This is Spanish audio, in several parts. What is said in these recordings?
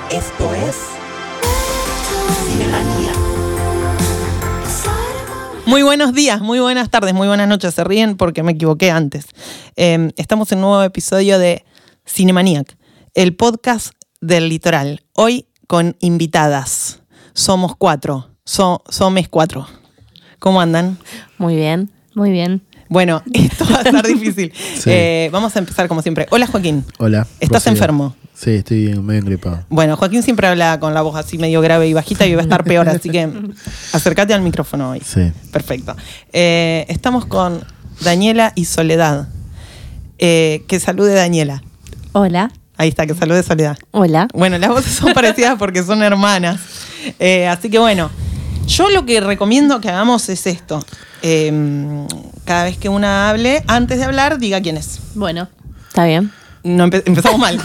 Esto es Cinemanía. Muy buenos días, muy buenas tardes, muy buenas noches. Se ríen porque me equivoqué antes. Estamos en un nuevo episodio de Cinemaniac, el podcast del litoral. Hoy con invitadas. Somos 4. Somos 4. ¿Cómo andan? Muy bien, muy bien. Bueno, esto va a estar difícil. Sí. Vamos a empezar como siempre. Hola, Joaquín. Hola. ¿Estás prosiga. enfermo? Sí, estoy medio engripado. Bueno, Joaquín siempre habla con la voz así medio grave y bajita y va a estar peor, así que acércate al micrófono hoy. Sí. Perfecto. Estamos con Daniela y Soledad. Que salude Daniela. Hola. Ahí está, que salude Soledad. Hola. Bueno, las voces son parecidas porque son hermanas. Así que bueno, yo lo que recomiendo que hagamos es esto. Cada vez que una hable, antes de hablar, diga quién es. Bueno, está bien. No empezamos mal.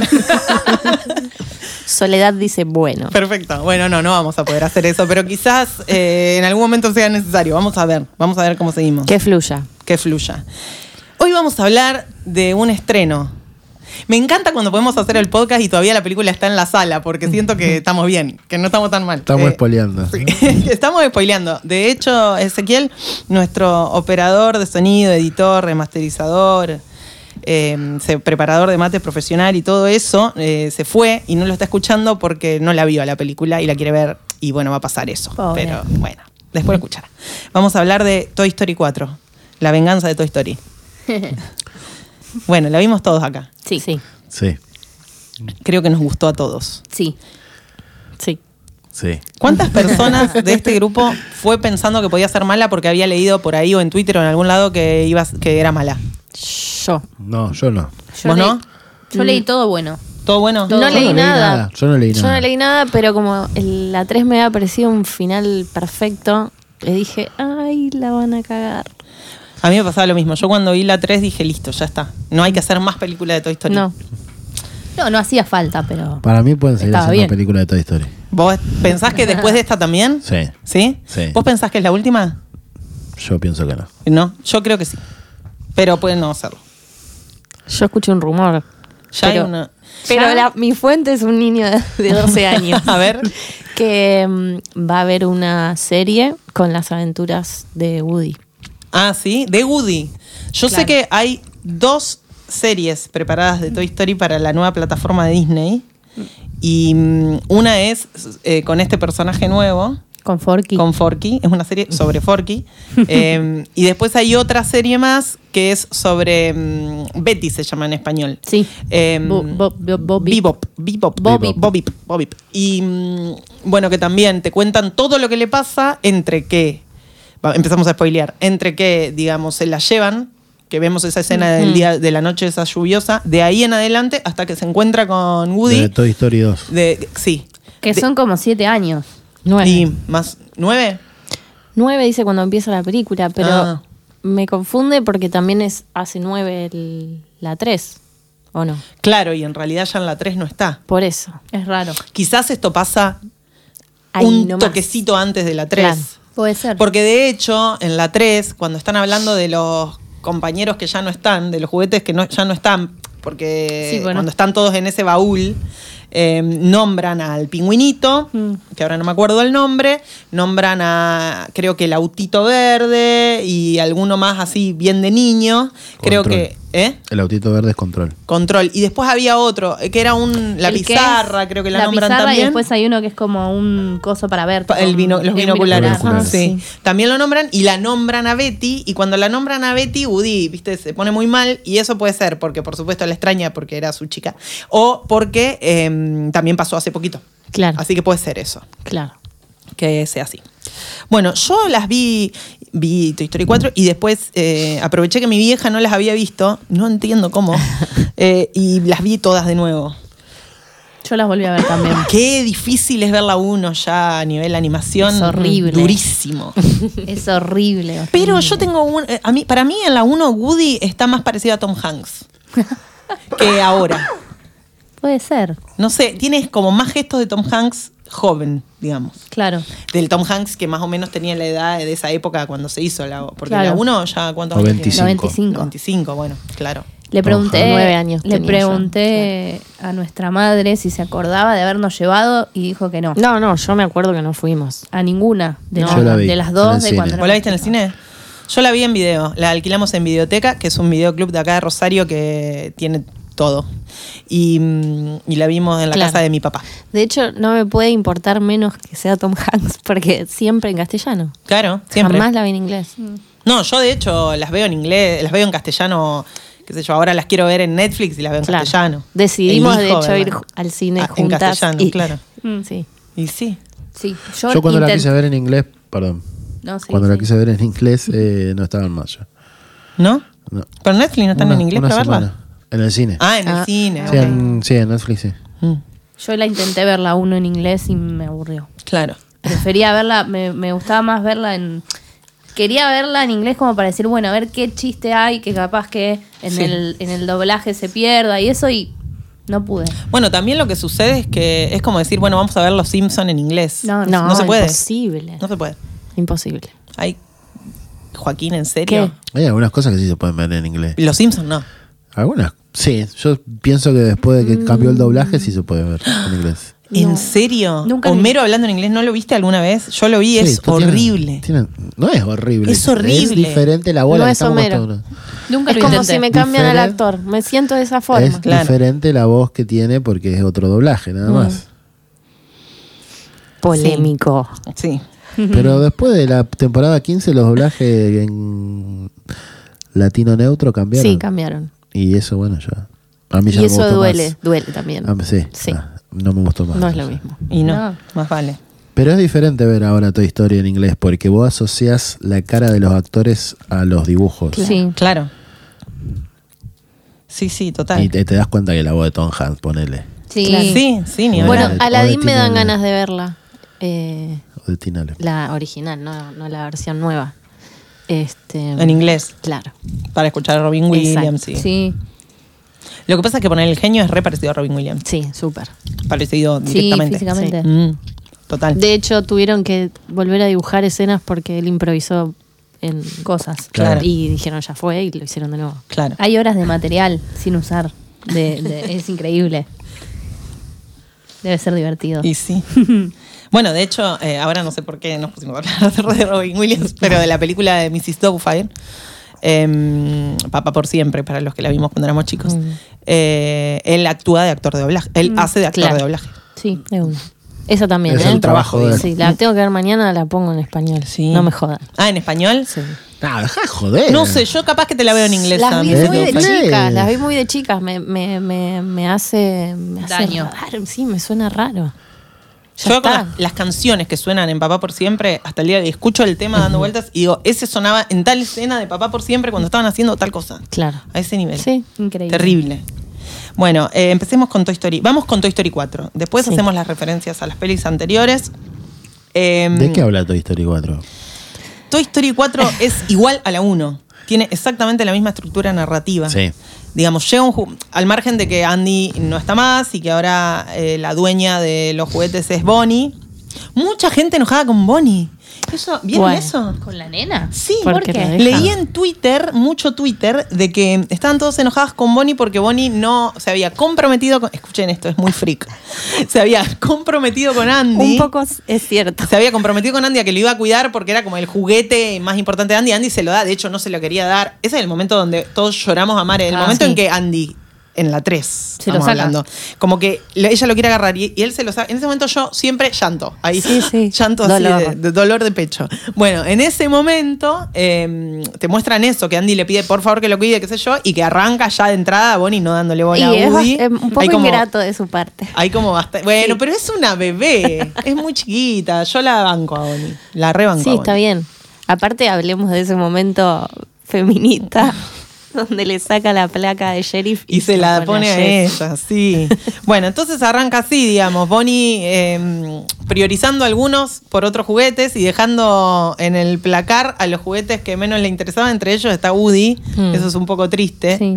Soledad dice bueno. Perfecto. Bueno, no vamos a poder hacer eso, pero quizás en algún momento sea necesario. Vamos a ver cómo seguimos. Que fluya. Que fluya. Hoy vamos a hablar de un estreno. Me encanta cuando podemos hacer el podcast y todavía la película está en la sala, porque siento que estamos bien, que no estamos tan mal. Estamos spoileando. Sí. Estamos spoileando. De hecho, Ezequiel, nuestro operador de sonido, editor, remasterizador, preparador de mate profesional y todo eso, se fue y no lo está escuchando porque no la vio a la película y la quiere ver y bueno, va a pasar eso. Pobre. Pero bueno, después lo escuchará. Vamos a hablar de Toy Story 4, la venganza de Toy Story. Bueno, la vimos todos acá. Sí. Sí. Sí, Creo que nos gustó a todos. Sí. Sí. sí. ¿Cuántas personas de este grupo fue pensando que podía ser mala porque había leído por ahí o en Twitter o en algún lado que era mala? Yo. No, yo no. ¿Vos no? Yo leí todo bueno. ¿Todo bueno? No leí nada. Yo no leí Yo nada. no leí nada, pero como la 3 me había parecido un final perfecto, le dije, ay, la van a cagar. A mí me pasaba lo mismo. Yo cuando vi la 3 dije, listo, ya está. No hay que hacer más películas de Toy Story. No. No hacía falta, pero... Para mí pueden seguir Estaba haciendo bien. película de Toy Story. ¿Vos pensás que después de esta también? Sí. ¿Sí? Sí. ¿Vos pensás que es la última? Yo pienso que no. No, yo creo que sí. Pero pueden no hacerlo. Yo escuché un rumor. Ya hay pero una... pero ¿Ya? mi fuente es un niño de 12 años. A ver. Que va a haber una serie con las aventuras de Woody. Ah, sí, de Woody. Yo sé Claro. que hay 2 series preparadas de Toy Story para la nueva plataforma de Disney. Y una es con este personaje nuevo, Con Forky. con Forky. Es una serie sobre Forky. Y después hay otra serie más que es sobre Betty, se llama en español. Sí. Bebop. Bebop. Y bueno, que también te cuentan todo lo que le pasa entre que... Empezamos a spoilear. Entre que, digamos, se la llevan, que vemos esa escena del día de la noche esa lluviosa, de ahí en adelante hasta que se encuentra con Woody. De Toy Story 2. Sí. Que son como 7 años. 9. Y más... ¿9? 9 dice cuando empieza la película, pero Ah. me confunde porque también hace 9 la 3, ¿o no? Claro, y en realidad ya en la 3 no está. Por eso. Es raro. Quizás esto pasa Ahí un nomás. toquecito antes de la 3. Claro. Puede ser. Porque de hecho, en la 3, cuando están hablando de los compañeros que ya no están, de los juguetes que ya no están, porque Sí, bueno. cuando están todos en ese baúl, nombran al pingüinito, que ahora no me acuerdo el nombre, nombran a, creo que el autito verde y alguno más así bien de niño. Creo Control. que... El autito verde es Control. Control. Y después había otro, que era la El que pizarra, es creo que la la nombran pizarra también. Y después hay uno que es como un coso para ver. Los binoculares. binoculares. Sí. También lo nombran y la nombran a Betty. Y cuando la nombran a Betty, Woody, viste, se pone muy mal. Y eso puede ser porque, por supuesto, la extraña porque era su chica. O porque también pasó hace poquito. Claro. Así que puede ser eso, Claro. que sea así. Bueno, yo las vi Toy Story 4 y después aproveché que mi vieja no las había visto. No entiendo cómo. Y las vi todas de nuevo. Yo las volví a ver también. Qué difícil es ver la 1 ya a nivel animación. Es horrible. Durísimo. Es horrible. Pero yo tengo para mí en la 1 Woody está más parecido a Tom Hanks que ahora. Puede ser. No sé, tiene como más gestos de Tom Hanks joven, digamos. Claro. Del Tom Hanks que más o menos tenía la edad de esa época cuando se hizo porque Claro. la 1 ya ¿cuántos años 95. tiene? 95. 95, bueno, claro. Le pregunté, 9 años le tenía pregunté a nuestra madre si se acordaba de habernos llevado y dijo que no. No, yo me acuerdo que no fuimos. A ninguna de, Yo la vi de las en dos el de cine. cuando ¿Vos la viste en el cine? Yo la vi en video. La alquilamos en Videoteca, que es un videoclub de acá de Rosario que tiene todo. Y la vimos en la Claro. casa de mi papá. De hecho, no me puede importar menos que sea Tom Hanks, porque siempre en castellano. Claro, siempre. Jamás la vi en inglés. No, yo de hecho las veo en inglés, las veo en castellano, qué sé yo, ahora las quiero ver en Netflix y las veo en Claro. castellano. Decidimos, de Elijo hecho, verla. ir al cine En juntas. castellano, claro. Sí. Y sí. Sí, Yo cuando la quise ver en inglés, perdón. No, sí, Cuando la sí. quise ver en inglés, no estaban más ya. ¿No? No. ¿Pero en Netflix no están en inglés para verla? semana. En el cine. Ah, en el cine. Sí, ok. en Netflix, sí. Mm, Yo la intenté verla uno en inglés y me aburrió. claro. Prefería verla, me gustaba más verla en... Quería verla en inglés como para decir, bueno, a ver qué chiste hay, que capaz que en, Sí. en el doblaje se pierda y eso, y no pude. Bueno, también lo que sucede es que es como decir, bueno, vamos a ver Los Simpson en inglés. No, No, se puede. Imposible. No se puede. Imposible. Hay Joaquín, ¿en serio? Hay algunas cosas que sí se pueden ver en inglés. Los Simpson no. Algunas, sí. Yo pienso que después de que cambió el doblaje, sí se puede ver en inglés. ¿En No. serio? Nunca vi. Homero hablando en inglés, ¿no lo viste alguna vez? Yo lo vi, Sí, es tienen- horrible. no es horrible. Es horrible. Es diferente la bola No que es estamos Homero. acostumbrados. Nunca Es lo como intenté. si me cambian al Diferente. actor. Me siento de esa forma. Es Claro. diferente la voz que tiene porque es otro doblaje, nada más. Polémico. Sí. Pero después de la temporada 15, los doblajes en latino neutro cambiaron. Sí, cambiaron. Y eso, bueno, ya. A mí ya Y me eso gustó duele, más. duele también. Sí. Sí. No me gustó más. No es lo mismo. Y no, No. más vale. Pero es diferente ver ahora Toy Story en inglés porque vos asociás la cara de los actores a los dibujos. Sí. Claro. Sí, sí, total. Y te das cuenta que la voz de Tom Hanks, ponele. Sí. Claro. Sí, sí, ni Bueno, hablar. O de Aladdin me dan Tina- ganas de verla. O de Tina Allen. La original, no la versión nueva. En inglés, Claro. para escuchar a Robin Williams. Sí. Sí. Lo que pasa es que poner el genio es re parecido a Robin Williams. Sí, súper. Parecido Sí, directamente. físicamente. Total. De hecho, tuvieron que volver a dibujar escenas porque él improvisó en Cosas. Claro. Y dijeron ya fue y lo hicieron de nuevo. Claro. Hay horas de material sin usar. Es increíble. Debe ser divertido. Y sí. Bueno, de hecho, ahora no sé por qué nos pusimos a hablar de Robin Williams, pero de la película de Mrs. Doubtfire, Papá por siempre, para los que la vimos cuando éramos chicos, él actúa de actor de doblaje. Él hace de actor claro. de doblaje. Sí. De una. Esa también, Es ¿eh? el trabajo de él. Sí, la tengo que ver mañana, la pongo en español. Sí. No me jodan. Ah, ¿en español? Sí. Ah, dejá de joder. No sé, yo capaz que te la veo en inglés. Las vi Mrs. muy de Doubtfire. chicas, las vi muy de chicas. Me hace Daño. raro. Sí, me suena raro. Ya Yo con está. las canciones que suenan en Papá por Siempre, hasta el día de hoy, escucho el tema dando vueltas y digo, ese sonaba en tal escena de Papá por Siempre cuando estaban haciendo tal cosa. Claro. A ese nivel. Sí. Increíble. Terrible. Bueno, empecemos con Toy Story. Vamos con Toy Story 4. Después Sí. hacemos las referencias a las pelis anteriores. ¿De qué habla Toy Story 4? Toy Story 4 es igual a la 1. Tiene exactamente la misma estructura narrativa. Sí. Digamos, llega al margen de que Andy no está más y que ahora la dueña de los juguetes es Bonnie. Mucha gente enojada con Bonnie. ¿Vieron Bueno. eso? ¿Con la nena? Sí, ¿Por porque qué? leí en Twitter, mucho Twitter, de que estaban todos enojados con Bonnie porque Bonnie no se había comprometido con... Escuchen esto, es muy freak. Se había comprometido con Andy. Un poco es cierto. Se había comprometido con Andy a que lo iba a cuidar porque era como el juguete más importante de Andy. Andy se lo da, de hecho no se lo quería dar. Ese es el momento donde todos lloramos a Mare. El momento sí. en que Andy, en la 3, Se lo estamos saca. hablando, como que ella lo quiere agarrar y él se lo saca. En ese momento yo siempre llanto. Ahí, Sí, sí. llanto así Dolor. de dolor de pecho. Bueno, en ese momento te muestran eso, que Andy le pide por favor que lo cuide, qué sé yo, y que arranca ya de entrada a Bonnie no dándole bola Y a es, Woody. un poco Hay como- ingrato de su parte. hay como bastante. Bueno, Sí. pero es una bebé. Es muy chiquita. Yo la banco a Bonnie. La rebanco. Sí, a está Bonnie. bien. Aparte, hablemos de ese momento feminista donde le saca la placa de sheriff Y se la pone a Jess. ella, sí. Bueno, entonces arranca así, digamos, Bonnie priorizando algunos por otros juguetes y dejando en el placar a los juguetes que menos le interesaban. Entre ellos está Woody. Eso es un poco triste. Sí.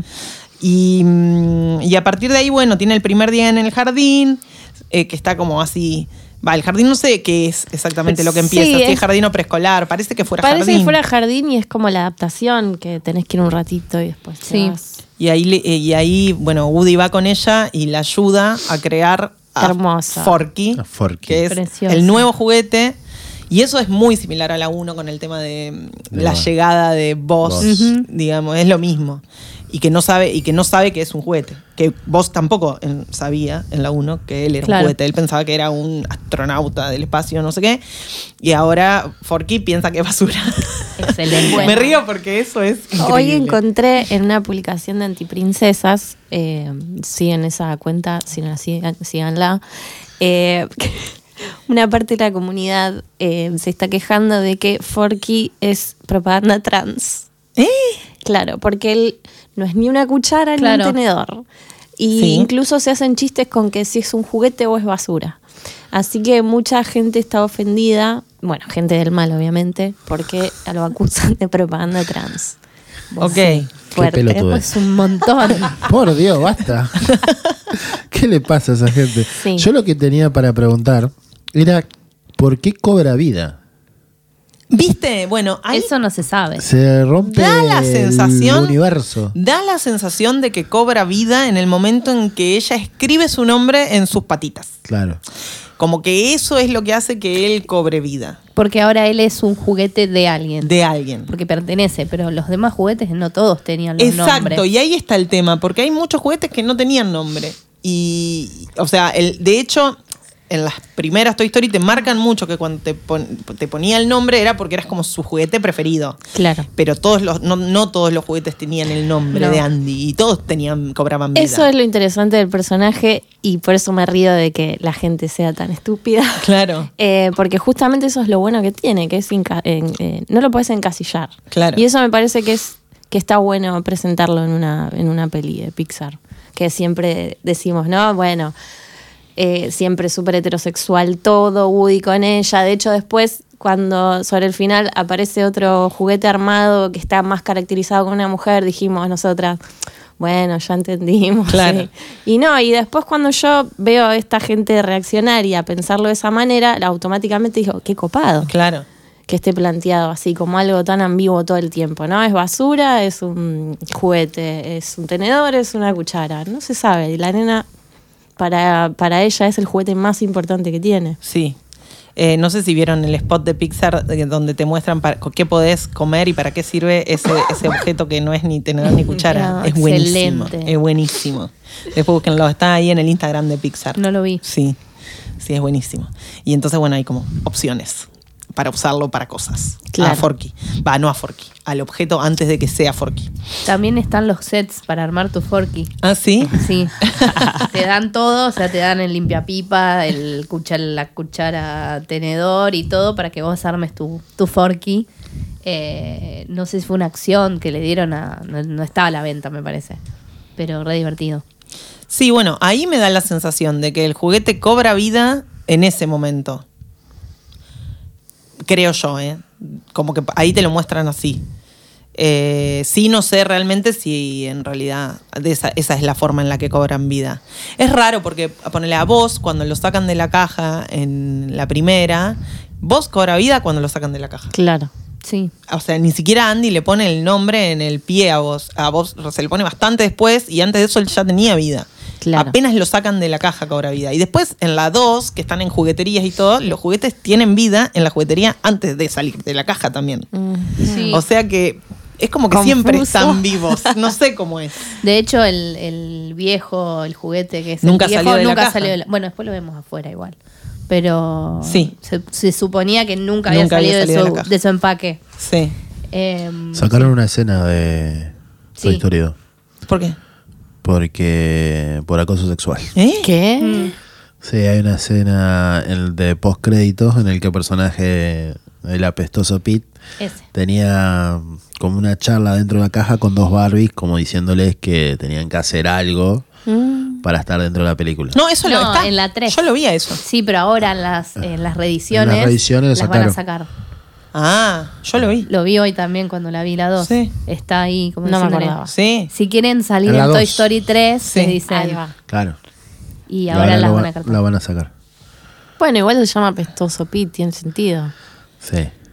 Y a partir de ahí, bueno, tiene el primer día en el jardín, que está como así. Va, el jardín no sé qué es exactamente lo que empieza, Sí, si es es- jardín o preescolar, parece que fuera Parece jardín. que fuera jardín y es como la adaptación, que tenés que ir un ratito y después te Sí. vas. Y ahí, bueno, Woody va con ella y la ayuda a crear a Hermosa. Forky, Forky. que es Preciosa. el nuevo juguete. Y eso es muy similar a la 1 con el tema de la Buzz. llegada de Buzz, Buzz. digamos, es lo mismo. Y que no sabe que es un juguete. Que Buzz tampoco sabía en la 1 que él era Claro. un juguete. Él pensaba que era un astronauta del espacio, no sé qué. Y ahora Forky piensa que es basura. Excelente. Me río porque eso es increíble. Hoy encontré en una publicación de Antiprincesas, siguen esa cuenta, si no la siguen, síganla, una parte de la comunidad se está quejando de que Forky es propaganda trans. Claro, porque él no es ni una cuchara Claro. ni un tenedor. Y Sí. incluso se hacen chistes con que si es un juguete o es basura. Así que mucha gente está ofendida, bueno, gente del mal obviamente, porque lo acusan de propaganda trans. Ok. Fuerte. pelotudez. Es un montón. Por Dios, basta. ¿Qué le pasa a esa gente? Sí. Yo lo que tenía para preguntar era ¿por qué cobra vida? ¿Viste? Bueno, ahí Eso no se sabe. Se rompe Da la sensación- el universo. da la sensación de que cobra vida en el momento en que ella escribe su nombre en sus patitas. Claro. Como que eso es lo que hace que él cobre vida Porque ahora él es un juguete de alguien. de alguien. Porque pertenece, pero los demás juguetes no todos tenían los Exacto, nombres. y ahí está el tema, porque hay muchos juguetes que no tenían nombre. Y, o sea, de hecho, en las primeras Toy Story te marcan mucho que cuando te ponía el nombre era porque eras como su juguete preferido. Claro. Pero no todos los juguetes tenían el nombre No. de Andy y todos cobraban vida. Eso es lo interesante del personaje y por eso me río de que la gente sea tan estúpida. Claro. Porque justamente eso es lo bueno que tiene, que es no lo puedes encasillar. Claro. Y eso me parece que está bueno presentarlo en una peli de Pixar. Que siempre decimos, no, bueno, siempre súper heterosexual todo, Woody con ella. De hecho, después, cuando sobre el final aparece otro juguete armado que está más caracterizado con una mujer, dijimos nosotras, bueno, ya entendimos. Claro. Sí. Y no, y después cuando yo veo a esta gente reaccionar y a pensarlo de esa manera, automáticamente digo, qué copado Claro. que esté planteado así, como algo tan ambiguo todo el tiempo, ¿no? Es basura, es un juguete, es un tenedor, es una cuchara. No se sabe. Y la nena, para ella, es el juguete más importante que tiene. Sí. No sé si vieron el spot de Pixar donde te muestran qué podés comer y para qué sirve ese objeto que no es ni tenedor ni cuchara. No, es buenísimo. excelente. Es buenísimo. Después búsquenlo, está ahí en el Instagram de Pixar. No lo vi. Sí, sí, es buenísimo. Y entonces, bueno, hay como opciones para usarlo para cosas. Claro. A Forky. No a Forky, al objeto antes de que sea Forky. También están los sets para armar tu Forky. ¿Ah, sí? Sí. Te dan todo, o sea, te dan el limpiapipa, la cuchara tenedor y todo para que vos armes tu Forky. No sé si fue una acción que le dieron no estaba a la venta, me parece. Pero re divertido. Sí, bueno, ahí me da la sensación de que el juguete cobra vida en ese momento. Creo yo, como que ahí te lo muestran así. Sí, no sé realmente si en realidad esa es la forma en la que cobran vida. Es raro porque, ponele a Buzz, cuando lo sacan de la caja en la primera, Buzz cobra vida cuando lo sacan de la caja. Claro. Sí. O sea, ni siquiera Andy le pone el nombre en el pie a Buzz. A Buzz se le pone bastante después y antes de eso él ya tenía vida. Claro. Apenas lo sacan de la caja cobra vida. Y después en la 2, que están en jugueterías y todo, los juguetes tienen vida en la juguetería antes de salir de la caja también. Sí. O sea que es como que Confuso. siempre están vivos. No sé cómo es. De hecho, el viejo, el juguete que es Nunca el viejo, salió de la nunca caja. salió de la- Bueno, después lo vemos afuera igual. Pero Sí. se suponía que nunca había Nunca había salido, salido de la caja. de su empaque. Sí. Sacaron una escena de Toy Sí. Story 2 ¿Por qué? por acoso sexual. ¿Qué? Sí, hay una escena de postcréditos en el que el personaje, el apestoso Pete, Ese. tenía como una charla dentro de la caja con dos Barbies, como diciéndoles que tenían que hacer algo para estar dentro de la película. No, eso No, lo está. en la 3. Yo lo vi a eso. Sí, pero ahora en las reediciones, En las reediciones las van a sacaron. sacar. Ah, yo lo vi. Lo vi hoy también cuando la vi la 2. Sí. Está ahí como No me diciéndole, acordaba. Sí. si quieren salir En en la Toy 2. Story 3, Sí. les dicen. Ahí va. Claro. Y ahora las van a cartar. la van a sacar. Bueno, igual se llama Pestoso Pete, tiene sentido. Sí.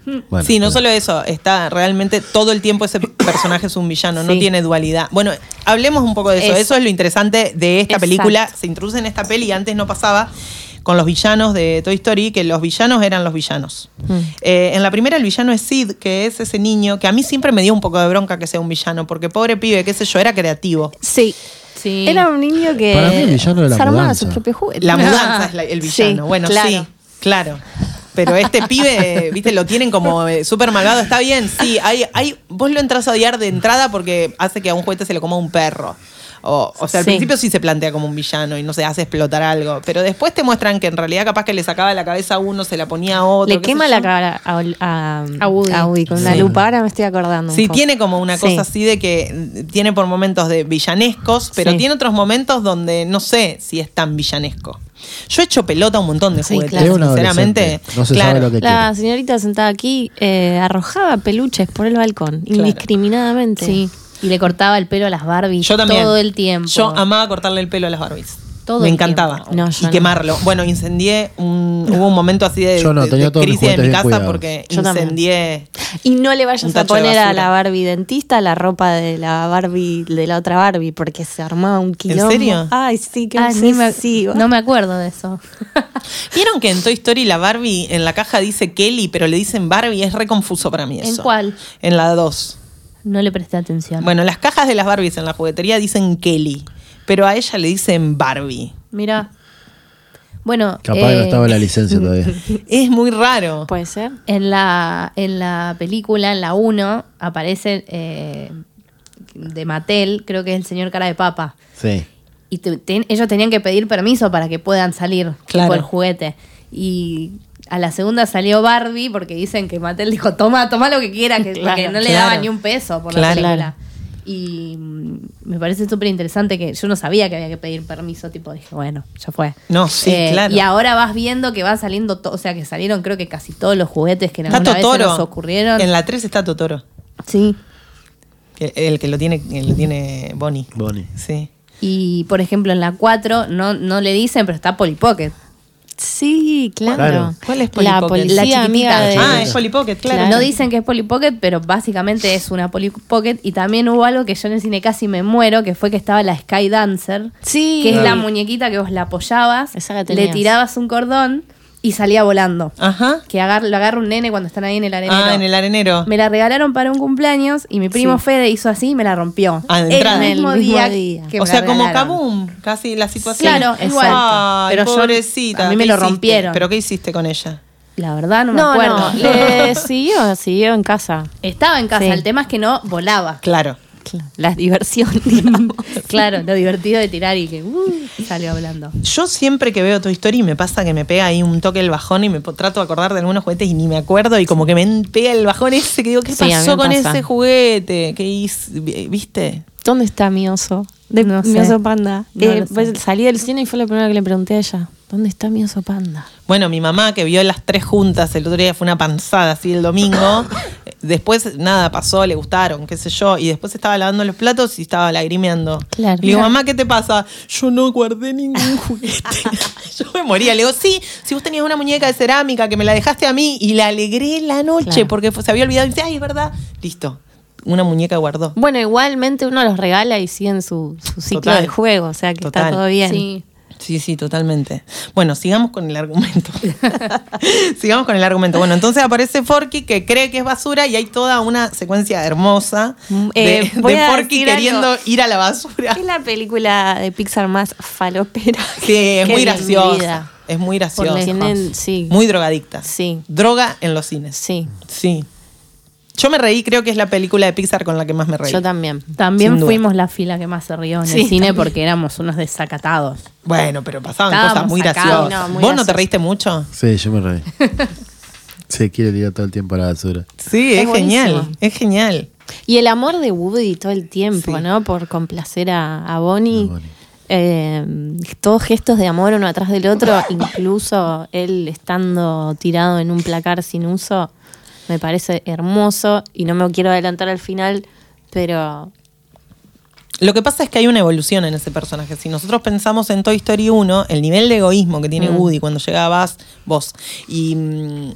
Bueno, sí, no pero- solo eso, está realmente todo el tiempo ese personaje es un villano, no Sí. tiene dualidad. Bueno, hablemos un poco de eso. Eso es lo interesante de esta Exacto. película. Se introduce en esta peli y antes no pasaba con los villanos de Toy Story, que los villanos eran los villanos. En la primera el villano es Sid, que es ese niño que a mí siempre me dio un poco de bronca que sea un villano, porque pobre pibe, qué sé yo, era creativo. Sí. Sí. Era un niño que Para mí el villano era la se armaba mudanza. su propio juguete. La mudanza es el villano. Sí, Bueno, claro. sí, claro. Pero este pibe, viste, lo tienen como súper malvado. Está bien, sí. Vos lo entras a odiar de entrada porque hace que a un juguete se lo coma un perro. O sea, al Sí. principio sí se plantea como un villano y no se hace explotar algo. Pero después te muestran que en realidad capaz que le sacaba la cabeza a uno, se la ponía a otro. Le qué quema sé la yo. cara A Woody. con una Sí. lupa. Ahora me estoy acordando. un Sí, poco. tiene como una Sí. cosa así de que tiene por momentos de villanescos, pero Sí. tiene otros momentos donde no sé si es tan villanesco. Yo he hecho pelota un montón de Sí, juguetes, claro. Es un sinceramente. adolescente, no se Claro. sabe lo que La quiere. señorita sentada aquí arrojaba peluches por el balcón, Claro. indiscriminadamente. Sí. Y le cortaba el pelo a las Barbies Yo también. todo el tiempo. Yo amaba cortarle el pelo a las Barbies. Todo Me el encantaba. tiempo. No, yo y no. quemarlo. Bueno, incendié. Hubo un momento así de, Yo no, de- tenía de todos mis crisis en mi juguetes bien casa cuidados. porque Yo también. incendié. Y no le Un vayas a tacho de poner a basura. la Barbie dentista la ropa de la Barbie, de la otra Barbie, porque se armaba un quilombo. serio? Ay, sí, qué Ni me- obsesiva. no me acuerdo de eso. ¿Vieron que en Toy Story la Barbie en la caja dice Kelly, pero le dicen Barbie? Es re confuso para mí ¿En eso. cuál? En la 2. No le presté atención. Bueno, las cajas de las Barbies en la juguetería dicen Kelly, pero a ella le dicen Barbie. Mira. Bueno, Capaz que no estaba la licencia todavía. Es muy raro. Puede ser. en la película, en la 1, aparece de Mattel, creo que es el señor cara de papa. Sí. Y ellos tenían que pedir permiso para que puedan salir Claro. por el juguete. Y a la segunda salió Barbie porque dicen que Mattel dijo, toma lo que quiera, que, Claro, porque no le claro. daba ni un peso por Claro. la película. Y me parece súper interesante que yo no sabía que había que pedir permiso, tipo, dije, bueno, ya fue. No, sí, claro. Y ahora vas viendo que van saliendo, o sea, que salieron creo que casi todos los juguetes que en Está alguna vez se Totoro. nos ocurrieron. En la 3 está Totoro. Sí. El que lo tiene Bonnie. Bonnie. Sí. Y, por ejemplo, en la 4 no le dicen, pero está Polly Pocket. Sí, claro. Claro. ¿Cuál es Polly La Pocket? policía La chiquitita. amiga de... Ah, es Polly Pocket, claro. No dicen que es Polly Pocket, pero básicamente es una Polly Pocket. Y también hubo algo que yo en el cine casi me muero, que fue que estaba la Sky Dancer, Sí. que es la muñequita que vos la apoyabas, Esa la le tenías. tirabas un cordón y salía volando. Ajá. Que lo agarra un nene cuando están ahí en el arenero. Ah, en el arenero. Me la regalaron para un cumpleaños y mi primo Sí. Fede hizo así y me la rompió. Ah, de entrada. El mismo El mismo día, día. que O me sea, la como regalaron. Kaboom, casi la situación. Claro, igual. Ay, Pero yo- pobrecita. a mí me ¿qué lo hiciste? rompieron. ¿Pero qué hiciste con ella? La verdad no me No, acuerdo. no, le siguió en casa. Estaba en casa, Sí. el tema es que no volaba. Claro. La diversión, digamos. Claro, lo divertido de tirar y que salió hablando. Yo siempre que veo Toy Story me pasa que me pega ahí un toque el bajón y me trato de acordar de algunos juguetes y ni me acuerdo y como que me pega el bajón ese que digo, ¿qué Sí, a mí pasó me con pasa. ese juguete? ¿Qué hice? ¿Viste? ¿Dónde está mi oso? No Mi sé. oso panda. No lo sé. Salí del cine y fue lo primero que le pregunté a ella. ¿Dónde está mi oso panda? Bueno, mi mamá que vio las 3 juntas el otro día fue una panzada así el domingo. Después, nada, pasó, le gustaron, qué sé yo. Y después estaba lavando los platos y estaba lagrimeando. Claro. Le digo, mamá, ¿qué te pasa? Yo no guardé ningún juguete. Yo me moría. Le digo, sí, si vos tenías una muñeca de cerámica que me la dejaste a mí y la alegré la noche Claro. porque se había olvidado. Y dice, ay, es verdad. Listo. Una muñeca guardó. Bueno, igualmente uno los regala y siguen su ciclo Total. de juego, o sea que Total. está todo bien. Sí. Sí, sí, totalmente. Bueno, sigamos con el argumento. Sigamos con el argumento. Bueno, entonces aparece Forky que cree que es basura y hay toda una secuencia hermosa de voy a Forky decir queriendo algo. ir a la basura. Es la película de Pixar más falopera. Sí, es que muy vi en mi graciosa. vida. Es muy Por graciosa. lejos. Tienen- sí. Muy drogadicta. Sí. Droga en los cines. Sí, Sí. Yo me reí, creo que es la película de Pixar con la que más me reí. yo también. También Sin duda. fuimos la fila que más se rió en Sí, el cine también. porque éramos unos desacatados. Bueno, pero pasaban Estábamos cosas muy sacados, graciosas. no, muy ¿Vos no te gracioso. reíste mucho? Sí, yo me reí. Se quiere tirar todo el tiempo a la basura. Sí, Es es genial. buenísimo. Es genial. Y el amor de Woody todo el tiempo, Sí. ¿no? Por complacer a Bonnie. A Bonnie. Todos gestos de amor uno atrás del otro, incluso él estando tirado en un placar sin uso, me parece hermoso y no me quiero adelantar al final, pero Lo que pasa es que hay una evolución en ese personaje. Si nosotros pensamos en Toy Story 1, el nivel de egoísmo que tiene Woody cuando llega a vos, y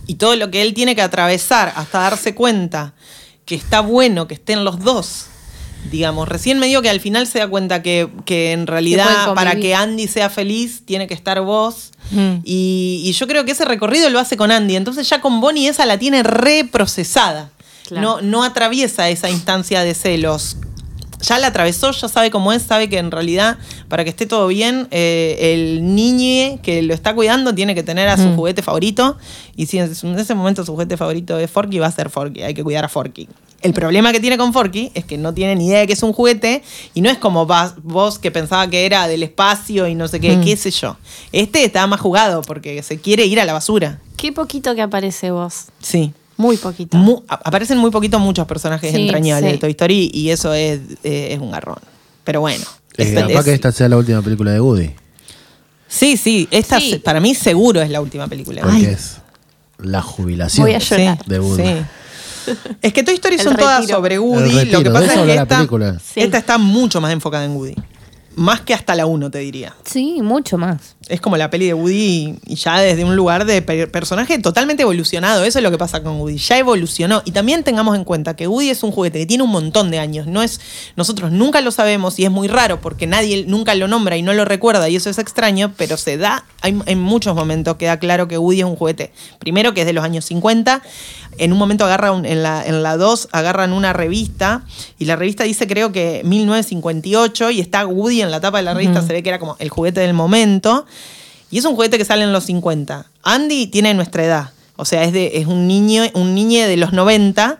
y todo lo que él tiene que atravesar hasta darse cuenta que está bueno que estén los dos. Digamos, recién me digo que al final se da cuenta que en realidad para que Andy sea feliz tiene que estar vos. Y yo creo que ese recorrido lo hace con Andy. Entonces ya con Bonnie esa la tiene reprocesada. Claro. No atraviesa esa instancia de celos. Ya la atravesó, ya sabe cómo es, sabe que en realidad para que esté todo bien, el niñe que lo está cuidando tiene que tener a su juguete favorito. Y si en ese momento su juguete favorito es Forky, va a ser Forky. Hay que cuidar a Forky. El problema que tiene con Forky es que no tiene ni idea de que es un juguete y no es como vos que pensaba que era del espacio y no sé qué sé yo. Este está más jugado porque se quiere ir a la basura. Qué poquito que aparece vos. Sí. Muy poquito. Aparecen muy poquito muchos personajes entrañables de Toy Story y eso es un garrón. Pero bueno. Capaz que esta sea la última película de Woody. Sí. Esta para mí seguro es la última película. Porque es la jubilación de Woody. Sí. Es que Toy Story son todas sobre Woody. Lo que pasa es que esta está mucho más enfocada en Woody. Más que hasta la 1, te diría. Sí, mucho más. Es como la peli de Woody y ya desde un lugar de personaje totalmente evolucionado. Eso es lo que pasa con Woody. Ya evolucionó. Y también tengamos en cuenta que Woody es un juguete que tiene un montón de años. Nosotros nunca lo sabemos y es muy raro porque nadie nunca lo nombra y no lo recuerda y eso es extraño, pero se da, en muchos momentos queda claro que Woody es un juguete. Primero que es de los años 50. En un momento en la 2 agarran una revista y la revista dice creo que 1958 y está Woody en la tapa de la revista, se ve que era como el juguete del momento y es un juguete que sale en los 50. Andy tiene nuestra edad, o sea es un niño de los 90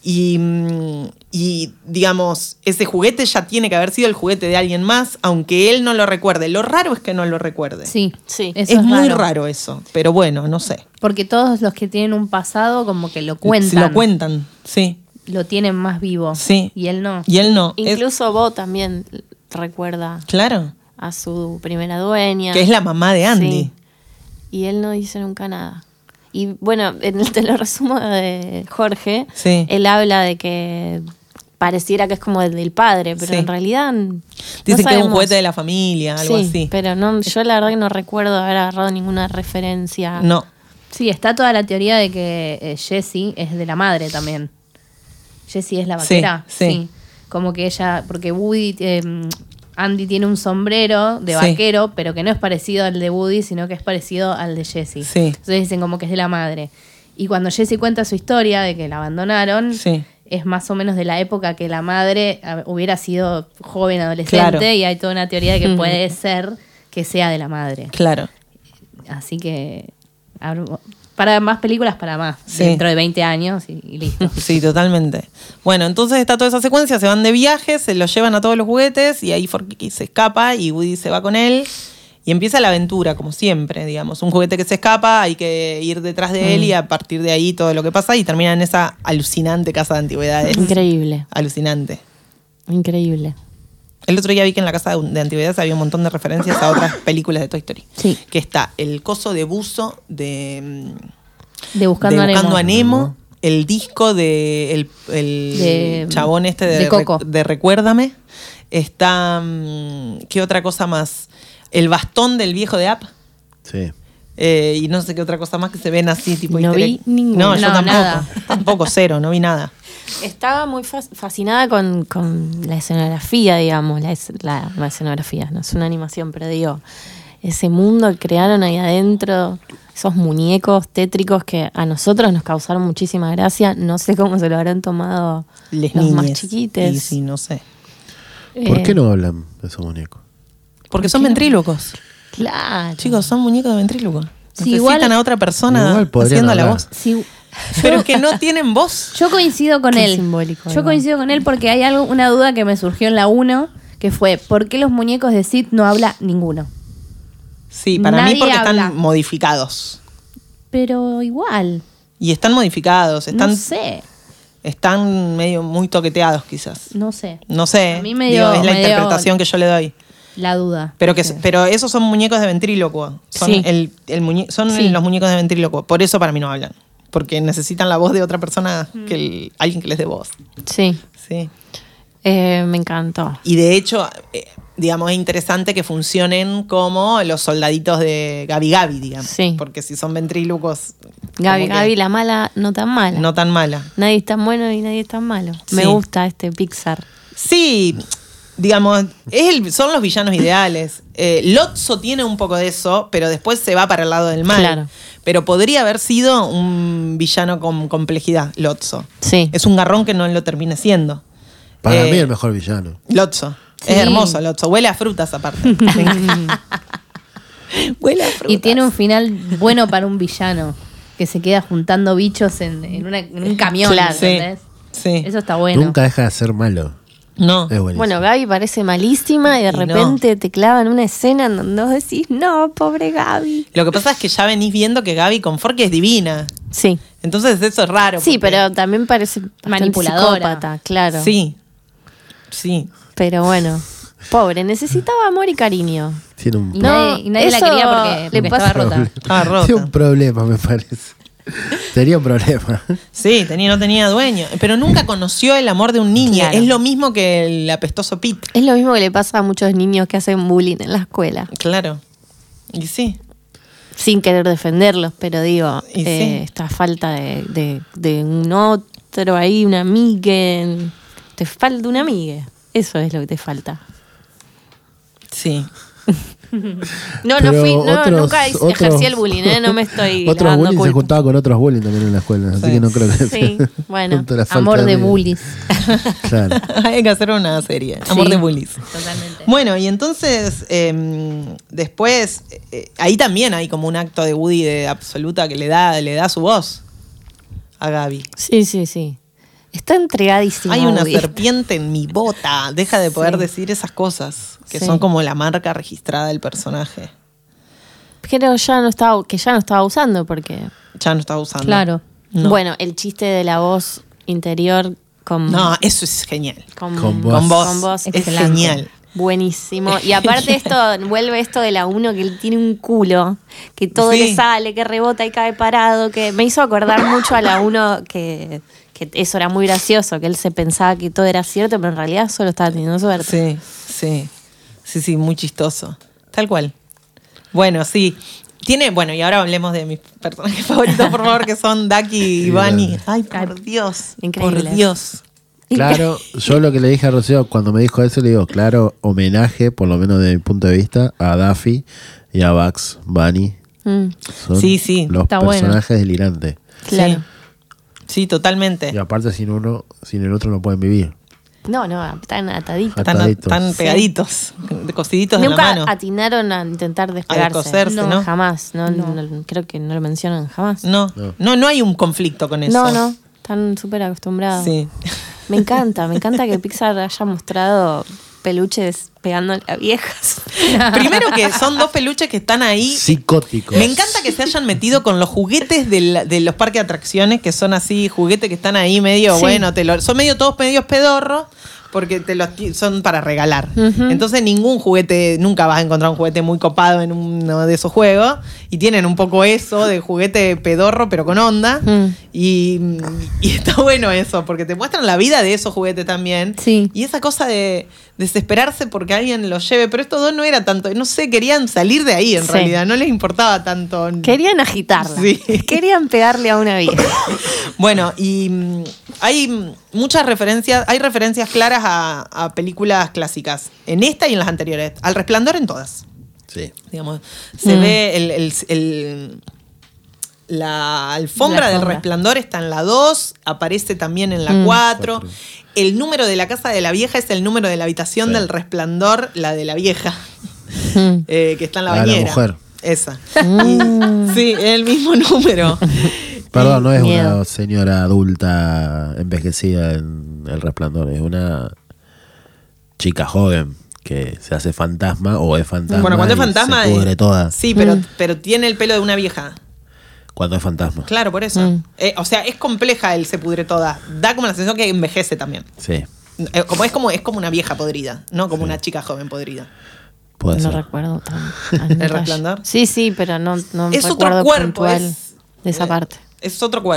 y digamos ese juguete ya tiene que haber sido el juguete de alguien más, aunque él no lo recuerde. Lo raro es que no lo recuerde. Sí. Es muy raro eso, pero bueno, no sé. Porque todos los que tienen un pasado como que lo cuentan. Lo cuentan, sí. Lo tienen más vivo. Sí. Y él no. Incluso Bo también recuerda a su primera dueña. Que es la mamá de Andy. Sí. Y él no dice nunca nada. Y bueno, te lo resumo de Jorge, él habla de que pareciera que es como el del padre, pero en realidad dicen que es un juguete de la familia, algo así. Pero no, yo la verdad que no recuerdo haber agarrado ninguna referencia. No. Sí, está toda la teoría de que Jessie es de la madre también. Jessie es la vaquera. Sí. Como que ella, porque Woody, Andy tiene un sombrero de vaquero, pero que no es parecido al de Woody, sino que es parecido al de Jessie. Sí. Entonces dicen como que es de la madre. Y cuando Jessie cuenta su historia de que la abandonaron, es más o menos de la época que la madre hubiera sido joven, adolescente, y hay toda una teoría de que puede ser que sea de la madre. Claro. Así que para más películas, para más. Dentro de 20 años y listo. Sí, totalmente. Bueno, entonces está toda esa secuencia, se van de viaje, se los llevan a todos los juguetes y ahí Forky se escapa y Woody se va con él y empieza la aventura, como siempre, digamos. Un juguete que se escapa, hay que ir detrás de él y a partir de ahí todo lo que pasa y termina en esa alucinante casa de antigüedades. Increíble. Alucinante. Increíble. El otro día vi que en la casa de antigüedades había un montón de referencias a otras películas de Toy Story. Sí. Que está el coso de buzo de Buscando a Nemo. El disco de el chabón de Coco. De Recuérdame. Está, ¿qué otra cosa más? El bastón del viejo de App. Sí. Y no sé qué otra cosa más que se ven así, tipo no vi ninguno. No, yo tampoco. Nada. Tampoco, cero, no vi nada. Estaba muy fascinada con la escenografía, digamos. La escenografía, no es una animación, pero digo, ese mundo que crearon ahí adentro, esos muñecos tétricos que a nosotros nos causaron muchísima gracia. No sé cómo se lo habrán tomado los más chiquites. Y sí, no sé. ¿Por qué no hablan de esos muñecos? Porque son ventrílocos. Claro. Chicos, son muñecos de ventríloco. Sí, necesitan a otra persona haciendo la voz. Sí. Pero que no tienen voz. Yo coincido con él. Simbólico, yo coincido con él porque hay una duda que me surgió en la 1, que fue, ¿por qué los muñecos de Sid no habla ninguno? Sí, para Nadie mí porque habla. están modificados. Pero igual. Y están modificados, No sé. están medio muy toqueteados quizás. No sé. No sé, A mí me dio- es la me dio interpretación que yo le doy. La duda. Pero esos son muñecos de ventrílocuo. Son, Sí. son los muñecos de ventrílocuo. Por eso para mí no hablan. Porque necesitan la voz de otra persona, alguien que les dé voz. Sí. Sí. Me encantó. Y de hecho, digamos, es interesante que funcionen como los soldaditos de Gabi Gabi, digamos. Sí. Porque si son ventrílocos, Gaby, la mala, no tan mala. No tan mala. Nadie es tan bueno y nadie es tan malo. Me Sí. gusta este Pixar. Sí, digamos, son los villanos ideales. Lotso tiene un poco de eso, pero después se va para el lado del mal. Claro. Pero podría haber sido un villano con complejidad, Lotso. Sí. Es un garrón que no lo termine siendo. Para mí el mejor villano. Lotso. Sí. Es hermoso, Lotso. Huele a frutas aparte. Huele a frutas. Y tiene un final bueno para un villano que se queda juntando bichos en un camión. Claro. ¿Entendés? Sí. Eso está bueno. Nunca deja de ser malo. No. Es buenísimo. Bueno, Gaby parece malísima y de Y no. repente te clavan una escena en donde vos decís, no, pobre Gaby. Lo que pasa es que ya venís viendo que Gaby con Forky es divina. Sí. Entonces eso es raro. Sí, porque- pero también parece bastante Manipuladora. psicópata, claro. Sí. Sí. Pero bueno, pobre, necesitaba amor y cariño. Tiene un, Y nadie la eso quería porque le estaba pasa- rota. Estaba rota. tiene un problema, me parece. Tenía un problema. Sí, no tenía dueño. Pero nunca conoció el amor de un niño. Claro. Es lo mismo que el apestoso Pete. Es lo mismo que le pasa a muchos niños que hacen bullying en la escuela. Claro. Y sí. Sin querer defenderlos, pero digo, Y sí. esta falta de un otro ahí, una amigue. Te falta una amigue. Eso es lo que te falta. Sí. No Pero fui, otros- nunca ejercí el bullying, no me estoy Otros dando bullying se culpa. juntaba con otros bullying también en la escuela. Así Sí. que no creo que Sí, bueno. tanto la falta Amor de amigos. bullies. Claro. Hay que hacer una serie. Amor Sí. de bullies. Totalmente. Bueno, y entonces después, ahí también hay como un acto de Woody de absoluta que le da su voz a Gaby. Sí. Está entregadísimo. Hay una Woody. serpiente en mi bota. Deja de poder Sí. decir esas cosas que Sí. son como la marca registrada del personaje. Pero ya no estaba usando porque. Ya no estaba usando. Claro. No. Bueno, el chiste de la voz interior con. No, eso es genial. Con voz. Con vos. Es Excelente. genial. Buenísimo. Y aparte vuelve esto de la 1 que él tiene un culo, que todo Sí. le sale, que rebota y cae parado, que me hizo acordar mucho a la 1 que eso era muy gracioso, que él se pensaba que todo era cierto, pero en realidad solo estaba teniendo suerte. Sí, muy chistoso. Tal cual. Bueno, sí. Bueno, y ahora hablemos de mis personajes favoritos, por favor, que son Ducky y Sí, Bunny. claro. Ay, por Dios. Increíbles. Por Dios. Claro, yo lo que le dije a Rocío cuando me dijo eso, le digo, claro, homenaje, por lo menos desde mi punto de vista, a Daffy y a Bugs Bunny. Mm, Son Sí, los está bueno. personajes delirantes. claro. Sí, totalmente. Y aparte sin el otro no pueden vivir. No, están ataditos. Ataditos. Están pegaditos, cosiditos de la Nunca mano. atinaron a intentar despegarse. descoserse, ¿no? Jamás. No, creo que no lo mencionan jamás. No hay un conflicto con eso. No, están súper acostumbrados. Sí. Me encanta que Pixar haya mostrado peluches pegándole a viejas. Primero que son dos peluches que están ahí. Psicóticos. Me encanta que se hayan metido con los juguetes de los parques de atracciones, que son así, juguetes que están ahí medio, Sí. bueno, son todos medios pedorros, porque son para regalar. Ujú. Entonces nunca vas a encontrar un juguete muy copado en uno de esos juegos, y tienen un poco eso de juguete pedorro, pero con onda, Mm. y está bueno eso, porque te muestran la vida de esos juguetes también, Sí. y esa cosa de desesperarse porque alguien los lleve, pero estos dos no era tanto, no sé, querían salir de ahí en Sí. realidad, no les importaba tanto. Querían agitarla. Sí. Querían pegarle a una vieja. Bueno, y hay muchas referencias, hay referencias claras a películas clásicas, en esta y en las anteriores, al Resplandor en todas. Sí. Digamos, se ve la alfombra del Resplandor está en la 2, aparece también en la 4. El número de la casa de la vieja es el número de la habitación Sí. del Resplandor, la de la vieja, Mm. que está en la La de la bañera. mujer. Esa. Y- sí, es el mismo número. Perdón, no es Miedo. una señora adulta envejecida en El Resplandor, es una chica joven que se hace fantasma o es fantasma. Bueno, cuando es y fantasma. se pudre toda. Sí, pero tiene el pelo de una vieja. Cuando es fantasma. Claro, por eso. O sea, es compleja el se pudre toda. Da como la sensación que envejece también. Sí, Es como una vieja podrida, no como una chica joven podrida. puede No ser. recuerdo tan. ¿El Resplandor? Sí, pero no Es otro recuerdo cuerpo, puntual es- de esa parte. Es otro cuerpo.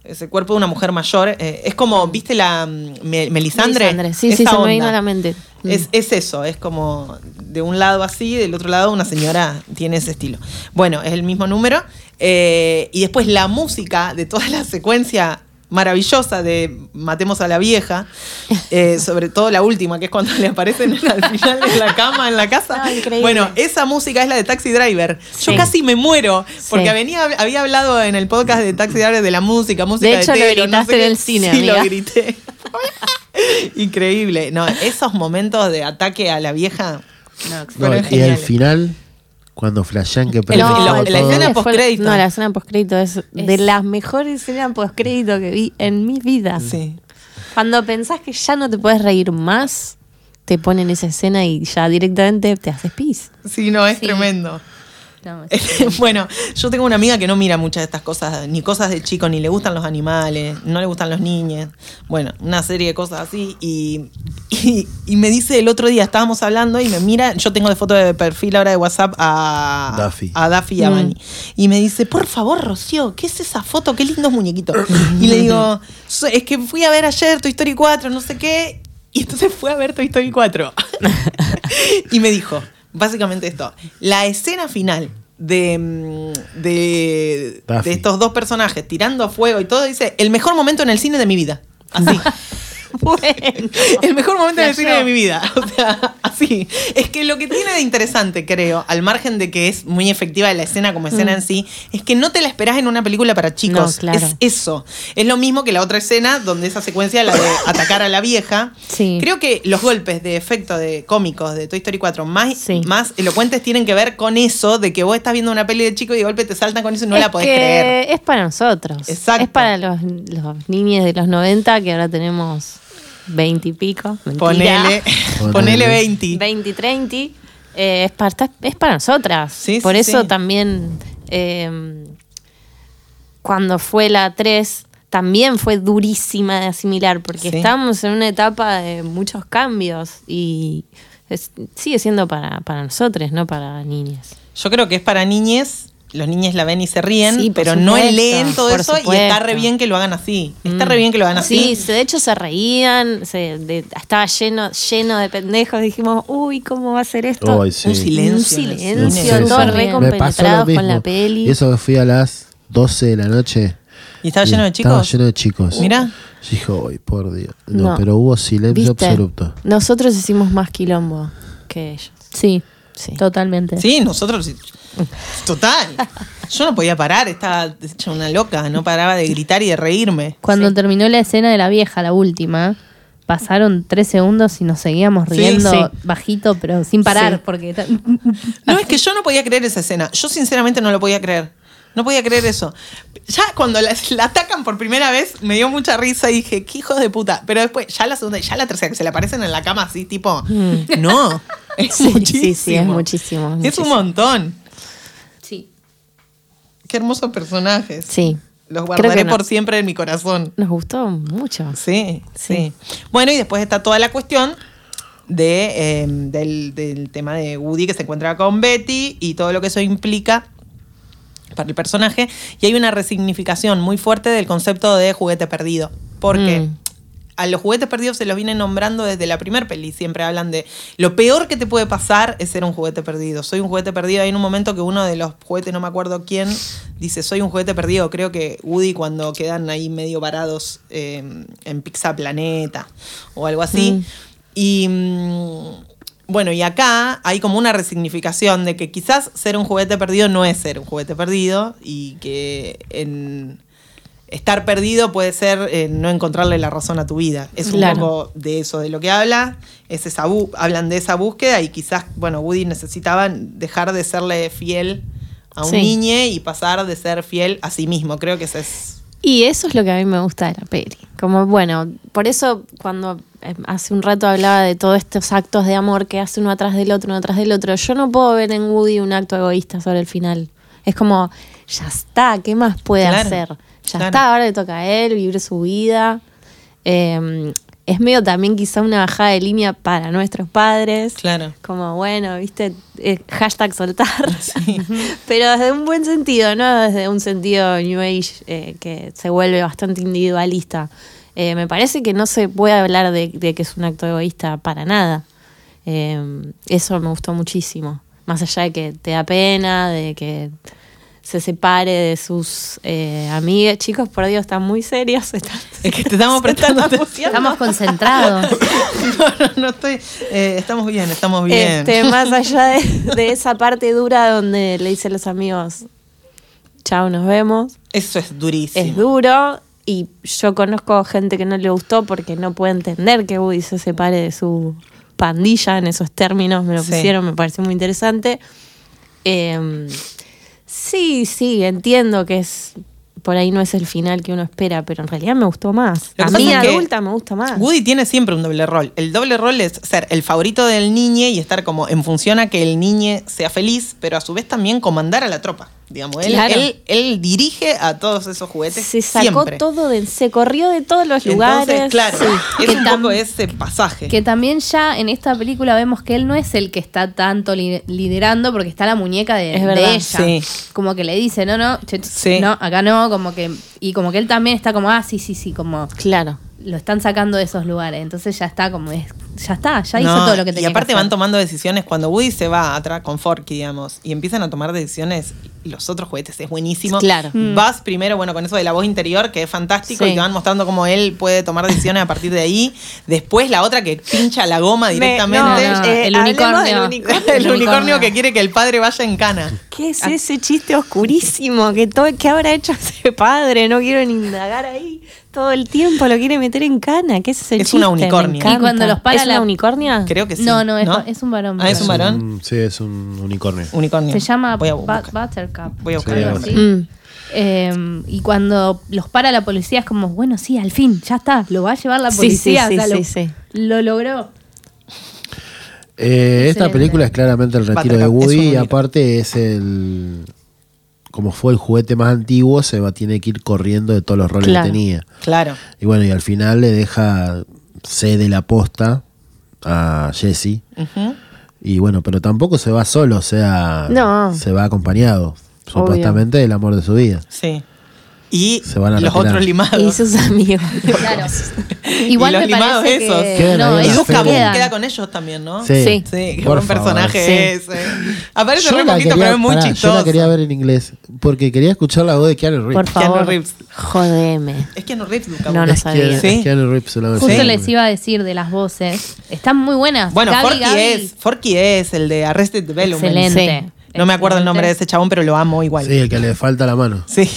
ese cuerpo de una mujer mayor. Es como, ¿viste la Melisandre? Sí, Esa se me onda. vino a la mente. Es eso, es como de un lado así, del otro lado una señora tiene ese estilo. Bueno, es el mismo número. Y después la música de toda la secuencia maravillosa de Matemos a la vieja, sobre todo la última, que es cuando le aparecen al final de la cama en la casa. No, increíble. Bueno, esa música es la de Taxi Driver. Yo Sí. casi me muero, porque Sí. había hablado en el podcast de Taxi Driver de la música De hecho, de lo Telo, gritaste qué. en el cine, Sí, amiga. lo grité. Increíble. No, esos momentos de ataque a la vieja No, fueron y al geniales. final, cuando flashean que No, prende la todo, escena fue- postcrédito. No, la escena postcrédito es de las mejores escenas postcrédito que vi en mi vida. Sí. Cuando pensás que ya no te puedes reír más, te ponen esa escena y ya directamente te haces pis. Sí, no, es Sí. tremendo. No, Bueno, yo tengo una amiga que no mira muchas de estas cosas, ni cosas de chico, ni le gustan los animales, no le gustan los niños. Bueno, una serie de cosas así. Y me dice el otro día, estábamos hablando y me mira, yo tengo de foto de perfil ahora de WhatsApp a Daffy y a Bunny. Y me dice, por favor, Rocío, ¿qué es esa foto? Qué lindos muñequitos. Y le digo, es que fui a ver ayer Toy Story 4, no sé qué. Y entonces fue a ver Toy Story 4. Y me dijo, básicamente esto, la escena final de Daffy. estos dos personajes tirando fuego y todo, dice, el mejor momento en el cine de mi vida. Así. Bueno. El mejor momento en el Flasheó. cine de mi vida. O sea, así. Es que lo que tiene de interesante, creo, al margen de que es muy efectiva la escena como escena en sí, es que no te la esperás en una película para chicos. No, claro. Es eso. Es lo mismo que la otra escena donde esa secuencia, la de atacar a la vieja. Sí. Creo que los golpes de efecto de cómicos de Toy Story 4 más elocuentes tienen que ver con eso, de que vos estás viendo una peli de chico y de golpe te saltan con eso y no la podés creer. Es para nosotros. Exacto. Es para los niños de los 90 que ahora tenemos 20 y pico. Mentira. Ponele 20. 20 y 30. Es para nosotras. Sí, Por sí, eso sí. también cuando fue la 3 también fue durísima de asimilar porque Sí. estábamos en una etapa de muchos cambios y sigue siendo para nosotros, no para niñas. Yo creo que es para niñes. Los niños la ven y se ríen, Sí, por pero no supuesto, leen todo por eso y está supuesto. re bien que lo hagan así. Está re bien que lo hagan así. Sí, de hecho se reían, estaba lleno de pendejos. Dijimos, uy, ¿cómo va a ser esto? Ay, sí. Un silencio. Un en el silencio, cine. todos Súper re bien. Me pasó lo compenetrados mismo. con la peli. Y eso que fui a las 12 de la noche. ¿Y estaba lleno de Estaba chicos? lleno de chicos. Mirá. Yo dije, ay, por Dios. No, No. pero hubo silencio ¿Viste? absoluto. Nosotros hicimos más quilombo que ellos. sí, Sí. totalmente. Sí, nosotros. Total. Yo no podía parar, estaba hecha una loca. No paraba de gritar y de reírme. Cuando Sí. terminó la escena de la vieja, la última, pasaron 3 segundos y nos seguíamos Sí, riendo sí. bajito, pero sin parar, Sí. porque No, es que yo no podía creer esa escena. Yo sinceramente no lo podía creer. No podía creer eso. Ya cuando la atacan por primera vez, me dio mucha risa y dije, qué hijos de puta. Pero después, ya la segunda y ya la tercera, que se le aparecen en la cama así, tipo, no. Es Sí, muchísimo. sí, sí, es muchísimo, Es muchísimo. un montón. sí. Qué hermosos personajes. Sí. Los Creo guardaré que no. por siempre en mi corazón. Nos gustó mucho. Sí, Sí. sí. Bueno, y después está toda la cuestión del tema de Woody que se encuentra con Betty y todo lo que eso implica para el personaje. Y hay una resignificación muy fuerte del concepto de juguete perdido. Porque a los juguetes perdidos se los vienen nombrando desde la primer peli. Siempre hablan de lo peor que te puede pasar es ser un juguete perdido. Soy un juguete perdido. Hay en un momento que uno de los juguetes, no me acuerdo quién, dice, soy un juguete perdido. Creo que Woody cuando quedan ahí medio varados en Pizza Planeta o algo así. Y bueno, y acá hay como una resignificación de que quizás ser un juguete perdido no es ser un juguete perdido y que estar perdido puede ser no encontrarle la razón a tu vida. Es un Claro. poco de eso de lo que habla. Es hablan de esa búsqueda y quizás, bueno, Woody necesitaba dejar de serle fiel a un Sí. niño y pasar de ser fiel a sí mismo. Creo que ese es... Y eso es lo que a mí me gusta de la peli. Como, bueno, por eso cuando hace un rato hablaba de todos estos actos de amor que hace uno atrás del otro, yo no puedo ver en Woody un acto egoísta sobre el final. Es como, ya está, ¿qué más puede Claro, hacer? Ya claro. está, ahora le toca a él vivir su vida. es medio también quizá una bajada de línea para nuestros padres. Claro. Como, bueno, viste, hashtag soltar. Pero desde un buen sentido, no desde un sentido New Age que se vuelve bastante individualista. Me parece que no se puede hablar de que es un acto egoísta para nada. Eso me gustó muchísimo. Más allá de que te da pena, de que se separe de sus amigas. Chicos, por Dios, están muy serios. Es que te estamos prestando atención. Estamos concentrados. No estoy... estamos bien. Más allá de esa parte dura donde le dicen los amigos, chao, nos vemos. Eso es durísimo. Es duro. Y yo conozco gente que no le gustó porque no puede entender que Woody se separe de su pandilla en esos términos. Me lo pusieron, me pareció muy interesante. Sí, entiendo que por ahí no es el final que uno espera, pero en realidad me gustó más. A mí adulta me gusta más. Woody tiene siempre un doble rol. El doble rol es ser el favorito del niño y estar como en función a que el niño sea feliz, pero a su vez también comandar a la tropa. Digamos, Claro. él dirige a todos esos juguetes. Se sacó siempre. todo, se corrió de todos los lugares. Entonces, claro, Sí. es un poco ese pasaje. Que también ya en esta película vemos que él no es el que está tanto liderando porque está la muñeca de verdad, ella. sí. Como que le dice, no, Sí. no, acá no, como que... Y como que él también está como, sí, como... Claro. Lo están sacando de esos lugares. Entonces ya está como... ya hizo No, todo lo que tenía y aparte que hacer. van tomando decisiones cuando Woody se va atrás con Forky, digamos, y empiezan a tomar decisiones los otros juguetes, es buenísimo. Claro. Vas primero, bueno, con eso de la voz interior, que es fantástico, Sí. y te van mostrando cómo él puede tomar decisiones a partir de ahí. Después la otra que pincha la goma directamente. el hablemos unicornio. del unicornio. El unicornio que quiere que el padre vaya en cana. ¿Qué es ese chiste oscurísimo? ¿Qué habrá hecho ese padre? No quiero ni indagar ahí. Todo el tiempo lo quiere meter en cana. ¿Qué es ese Es chiste? una unicornia. Me encanta. Y cuando los para ¿Es una la- unicornia? Creo que sí. No, es un varón. Ah, es un varón. Sí, es un unicornio. Unicornio. Se llama Voy a buscar. Buttercup. Voy a buscar. algo Sí, así. Y cuando los para la policía es como, bueno, sí, al fin, ya está, lo va a llevar la Sí, policía. sí, o sea, sí, lo, sí. lo logró. Esta Excelente. película es claramente el retiro de Buttercup, es Woody un y unicornio. aparte es como fue el juguete más antiguo, tiene que ir corriendo de todos los roles Claro. que tenía. Claro. Y bueno, y al final le cede la posta a Jesse. Ujú. Y bueno, pero tampoco se va solo, o sea, No. se va acompañado. Supuestamente el amor de su vida. Sí. Y Se van a los retirar. otros limados. Y sus amigos. Claro. Igual Y los me limados parece esos. que Quedan no, ahí Y en ellos la Duke feria. Caboom quedan. queda con ellos también, ¿no? Sí. Sí, qué Por buen personaje favor. ese. Aparece Yo re la poquito, quería- pero es muy pará, chistoso. Yo la quería ver en inglés porque quería escuchar la voz de Keanu Reeves. Por Keanu favor. Reeves. Jodeme. Es Keanu Reeves, Duke No, Caboom. no Es sabía. Sí. Keanu Reeves la Justo versión. les iba a decir de las voces. Están muy buenas. Bueno, Gaby, Forky es el de Arrested Development. Excelente. Sí. No me acuerdo el nombre de ese chabón, pero lo amo igual. Sí, el que le falta la mano. Sí.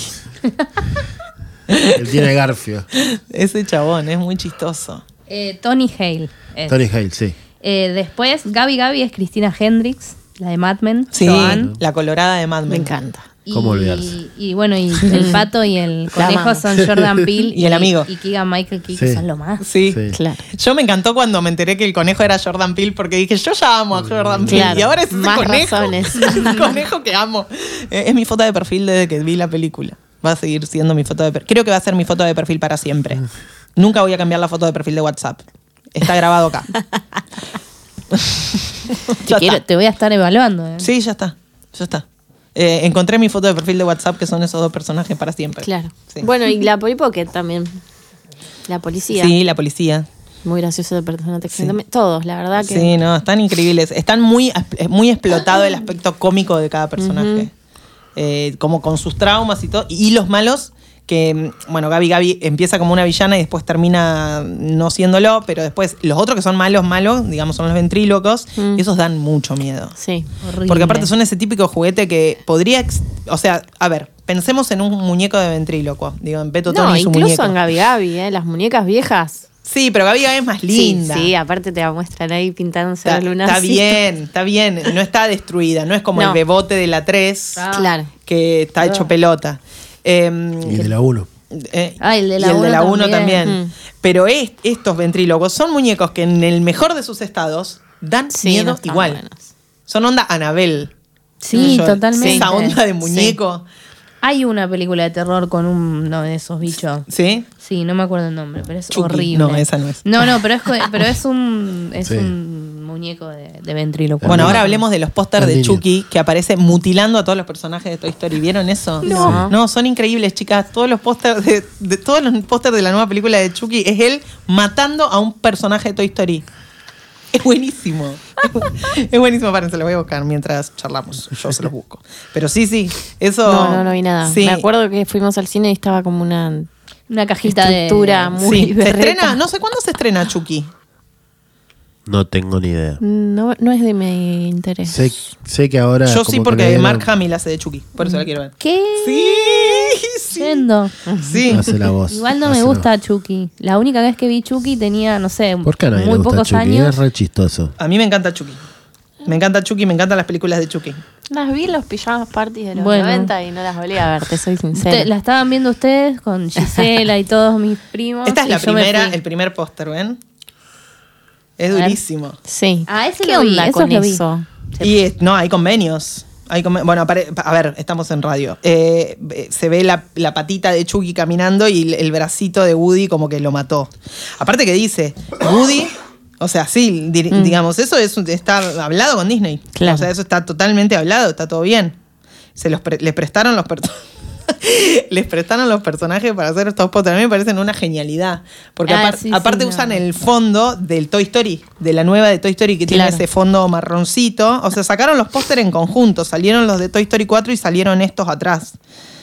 Él tiene garfio. Ese chabón es muy chistoso. Tony Hale. es. Tony Hale, sí. Después, Gaby es Cristina Hendricks, la de Mad Men. Sí, Joan. la colorada de Mad Men. Me encanta. ¿Cómo olvidarse? Y bueno, y el pato y el La conejo amamos. son Jordan Peele Y el amigo. y Keegan Michael Key, Sí. que son lo más. Sí. Sí. Claro. Yo me encantó cuando me enteré que el conejo era Jordan Peele porque dije, yo ya amo a Jordan Peele. Claro, Y ahora es ese más conejo. razones. El conejo que amo. Es mi foto de perfil desde que vi la película. Va a seguir siendo mi foto de perfil. Creo que va a ser mi foto de perfil para siempre. Nunca voy a cambiar la foto de perfil de WhatsApp. Está grabado acá. Ya está. Te voy a estar evaluando. Sí, ya está. Ya está. Encontré mi foto de perfil de WhatsApp, que son esos dos personajes para siempre. Claro. Sí. Bueno, y la Polly Pocket también. La policía. Sí, la policía. Muy gracioso de personaje. Sí. Todos, la verdad que. Sí, no, están increíbles. Están muy explotado el aspecto cómico de cada personaje. Como con sus traumas y todo. Y los malos, que, bueno, Gaby empieza como una villana y después termina no siéndolo, pero después los otros que son malos, digamos, son los ventrílocos, y esos dan mucho miedo. Sí. Horrible. Porque aparte son ese típico juguete que podría... O sea, a ver, pensemos en un muñeco de ventríloco. Digo, en Beto No, Tony y su incluso muñeco. en Gaby, las muñecas viejas. Sí, pero Gaby es más linda. Sí, aparte te la muestran ahí pintándose Está, los lunarcitos. está bien. No está destruida. No es como No. el bebote de la 3, Claro. que está hecho pelota. Y de la 1. el de la y el de uno la 1 también. también. Pero estos ventrílocos son muñecos que en el mejor de sus estados dan Sí, miedo no están igual. buenos. Son onda Anabel. Sí, totalmente. Esa onda de muñeco. Hay una película de terror con uno de esos bichos. ¿Sí? Sí, no me acuerdo el nombre, pero es Chucky. horrible. No, esa no es. No, pero es un Sí. un muñeco de ventrílocuo. Bueno, ahora hablemos de los pósters El de niño. Chucky que aparece mutilando a todos los personajes de Toy Story. ¿Vieron eso? No. No, son increíbles, chicas. Todos los pósters todos los pósters de la nueva película de Chucky es él matando a un personaje de Toy Story. Es buenísimo. Es buenísimo, paren, se lo voy a buscar mientras charlamos. Yo se los busco. Pero sí, eso. No vi nada. Sí. Me acuerdo que fuimos al cine y estaba como una cajita estructura de... muy Sí. Se berreta. estrena, no sé cuándo se estrena Chucky. No tengo ni idea. No es de mi interés. Sé que ahora. Yo como sí, que porque le dieron- Mark Hamill hace de Chucky. Por eso la quiero ver. ¿Qué? Sí. Yendo. Sí. Hace la voz. Igual no me hace la- gusta Chucky. La única vez que vi Chucky tenía, no sé, ¿Por qué a nadie le muy gusta pocos Chucky? años. Es re chistoso. A mí me encanta Chucky. Me encanta Chucky, me encantan las películas de Chucky. Las vi en los pijamas parties de los Bueno. 90 y no las volví a ver, te soy sincera. La estaban viendo ustedes con Gisela y todos mis primos. Esta es y la yo me primera, fui. el primer póster, ¿ven? Es A ver. durísimo. Sí. Ah, ese ¿Qué lo vi, onda esos con lo vi. eso? Y no, hay convenios. Bueno, a ver, estamos en radio. Se ve la patita de Chucky caminando y el bracito de Woody como que lo mató. Aparte que dice, Woody, o sea, sí, digamos, eso está hablado con Disney. Claro. O sea, eso está totalmente hablado, está todo bien. Les prestaron los les prestaron los personajes para hacer estos pósters. A mí me parecen una genialidad. Porque Sí, aparte sí, usan no. el fondo del Toy Story, de la nueva de Toy Story que tiene Claro. ese fondo marroncito. O sea, sacaron los pósteres en conjunto. Salieron los de Toy Story 4 y salieron estos atrás.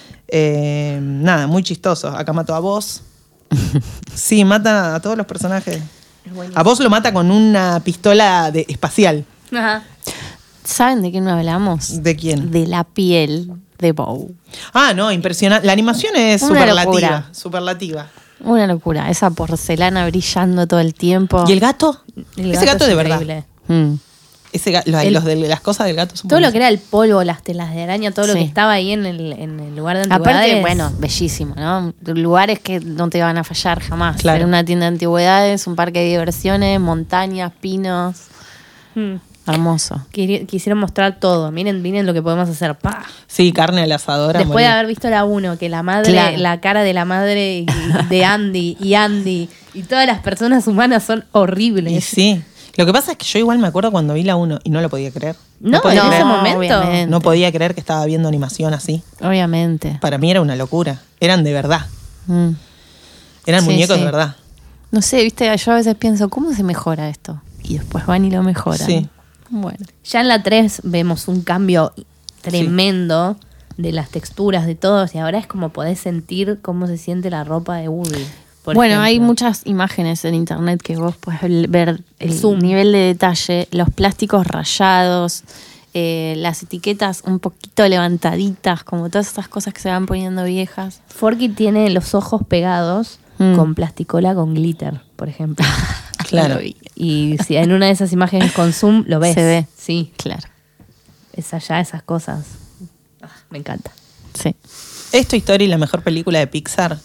Nada, muy chistosos. Acá mató a Buzz. Sí, mata a todos los personajes. A Buzz lo mata con una pistola espacial. Ajá. ¿Saben de qué no hablamos? ¿De quién? De la piel de Bow. Ah, no, impresionante. La animación es Una superlativa. locura. Superlativa. Una locura. Esa porcelana brillando todo el tiempo. ¿Y el gato? El Ese gato es de verdad. increíble. Mm. Los de las cosas del gato son Todo lo que buenísimos. era el polvo, las telas de araña, todo lo Sí. que estaba ahí en el lugar de antigüedades. Aparte, bueno, bellísimo, ¿no? Lugares que no te van a fallar jamás. Claro. Era una tienda de antigüedades, un parque de diversiones, montañas, pinos. Hmm. Hermoso. Quisieron mostrar todo. Miren lo que podemos hacer. ¡Pah! Sí, carne a la asadora. Después de morí. haber visto la 1, que la madre, Claro. la cara de la madre de Andy y todas las personas humanas son horribles. Y sí. Lo que pasa es que yo igual me acuerdo cuando vi la 1 y no lo podía creer. No, podía en ese creer. momento. obviamente. No podía creer que estaba viendo animación así. Obviamente. Para mí era una locura. Eran de verdad. Mm. Eran Sí, muñecos sí. de verdad. No sé, viste, yo a veces pienso, ¿cómo se mejora esto? Y después van y lo mejoran. Sí. Bueno. Ya en la 3 vemos un cambio tremendo de las texturas, de todo. Y ahora es como podés sentir cómo se siente la ropa de Woody. por Bueno, hay ejemplo. muchas imágenes en internet que vos puedes ver el zoom. nivel de detalle, los plásticos rayados, las etiquetas un poquito levantaditas, como todas esas cosas que se van poniendo viejas. Forky tiene los ojos pegados con plasticola con glitter, por ejemplo. Claro. Lo vi. Y si en una de esas imágenes con zoom lo ves. Se ve. Sí, Claro, es allá esas cosas. Me encanta. sí. ¿Es Toy Story la mejor película de Pixar?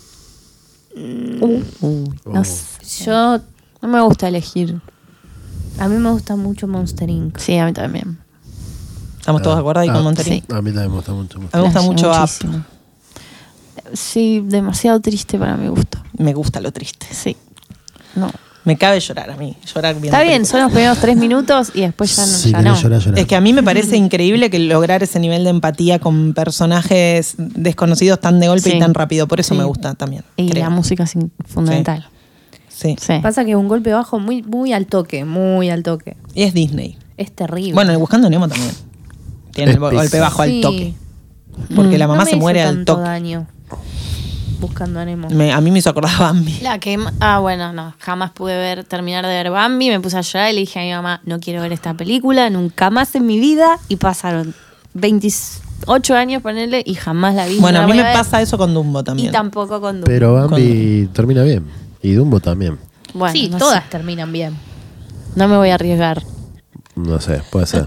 No sé. Yo, No me gusta elegir. a mí me gusta mucho Monster Inc. Sí, a mí también. ¿Estamos todos de acuerdo ahí con Monterrey? sí. A mí también me gusta mucho. A mí me gusta Flashé mucho Up. muchísimo. Sí, demasiado triste para mi gusto. Me gusta lo triste. Sí. No. Me cabe llorar a mí. Llorar viendo Está bien, películas. son los primeros 3 minutos y después ya no. Si ya querés no. llorar, llorar. Es que a mí me parece increíble que lograr ese nivel de empatía con personajes desconocidos tan de golpe Sí. y tan rápido. Por eso Sí. me gusta también. Y creo. la música es fundamental. Sí. Sí. Pasa que un golpe bajo muy, muy al toque, muy al toque. Y es Disney. Es terrible. Bueno, Buscando a Nemo también. Tiene Es el golpe Pixar. bajo al Sí. toque. Porque la mamá No me se hizo muere al tanto toque. daño Buscando a Nemo. A mí me hizo acordar a Bambi. Bueno, no, jamás pude terminar de ver Bambi, me puse a llorar y le dije a mi mamá, no quiero ver esta película, nunca más en mi vida, y pasaron 28 años ponerle y jamás la vi. Bueno, no a la mí voy me ver. pasa eso con Dumbo Y también. tampoco con Dumbo. Pero Bambi termina bien. Y Dumbo también. Bueno, sí, no todas sé. terminan bien. No me voy a arriesgar. No sé, puede ser.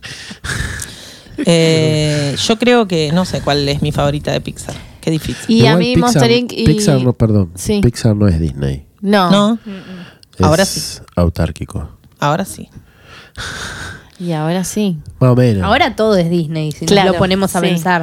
Yo creo que no sé cuál es mi favorita de Pixar. Qué difícil. Y Igual a mí Monster Inc. y... Pixar no, perdón. Sí. Pixar no es Disney. No. ¿No? Ahora Es sí. autárquico. Ahora sí. Y ahora sí. Más o menos. Ahora todo es Disney, si Claro, nos lo ponemos a sí. pensar.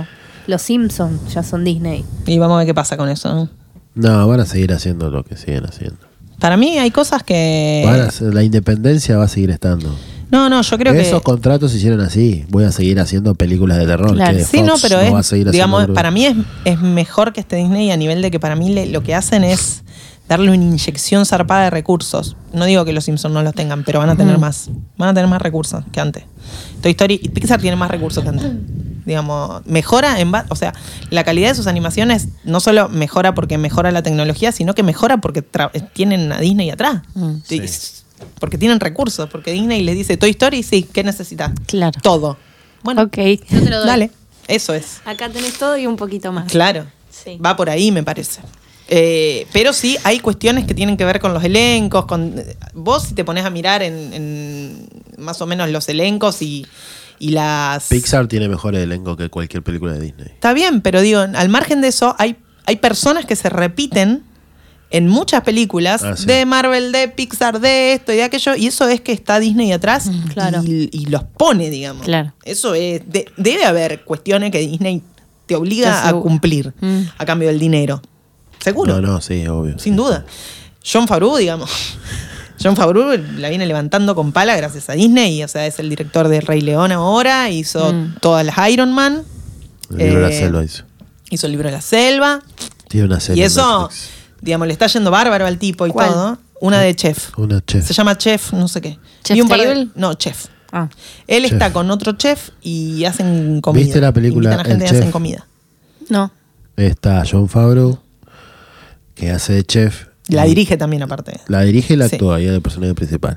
Los Simpsons ya son Disney. Y vamos a ver qué pasa con eso, ¿no? No, van a seguir haciendo lo que siguen haciendo. Para mí hay cosas que... La independencia va a seguir estando. No, yo creo que... Esos contratos se hicieron así. Voy a seguir haciendo películas de terror. Claro. Que Sí, Fox no, pero va a seguir digamos, haciendo. para mí es mejor que esté Disney a nivel de que para mí lo que hacen es darle una inyección zarpada de recursos. No digo que los Simpsons no los tengan, pero van a tener más. Van a tener más recursos que antes. Toy Story y Pixar tiene más recursos que antes. Digamos, mejora o sea, la calidad de sus animaciones no solo mejora porque mejora la tecnología, sino que mejora porque tienen a Disney atrás. Sí. Porque tienen recursos, porque Disney les dice Toy Story, sí, ¿qué necesitas? Claro. Todo. Bueno, Ok. Yo te lo doy. dale, eso es. Acá tenés todo y un poquito más. Claro, Sí. va por ahí, me parece. Pero sí hay cuestiones que tienen que ver con los elencos. Vos si te pones a mirar en más o menos los elencos y las... Pixar tiene mejor elenco que cualquier película de Disney. Está bien, pero digo, al margen de eso, hay personas que se repiten en muchas películas Ah, sí. de Marvel, de Pixar, de esto y de aquello, y eso es que está Disney atrás claro. y los pone, digamos. Claro. Eso es... debe haber cuestiones que Disney te obliga Te a aseguro. cumplir a cambio del dinero. Seguro. No, sí, obvio. Sin duda. Jon Favreau, digamos. Jon Favreau la viene levantando con pala gracias a Disney. O sea, es el director de Rey León ahora. Hizo todas las Iron Man. El libro de la selva hizo. Hizo el libro de la selva. Tiene una serie Y en eso, Netflix. digamos, le está yendo bárbaro al tipo y ¿Cuál? todo. Una de Chef. Una chef. Se llama Chef, no sé qué. ¿Chef Y un par de- Table? No, Chef. Ah. Él Chef. está con otro chef y hacen comida. ¿Viste la película Invitan a gente El y hacen Chef? comida. No. Está Jon Favreau, que hace de chef. La Y dirige también, aparte. La dirige y la Sí. actúa, y es el personaje principal.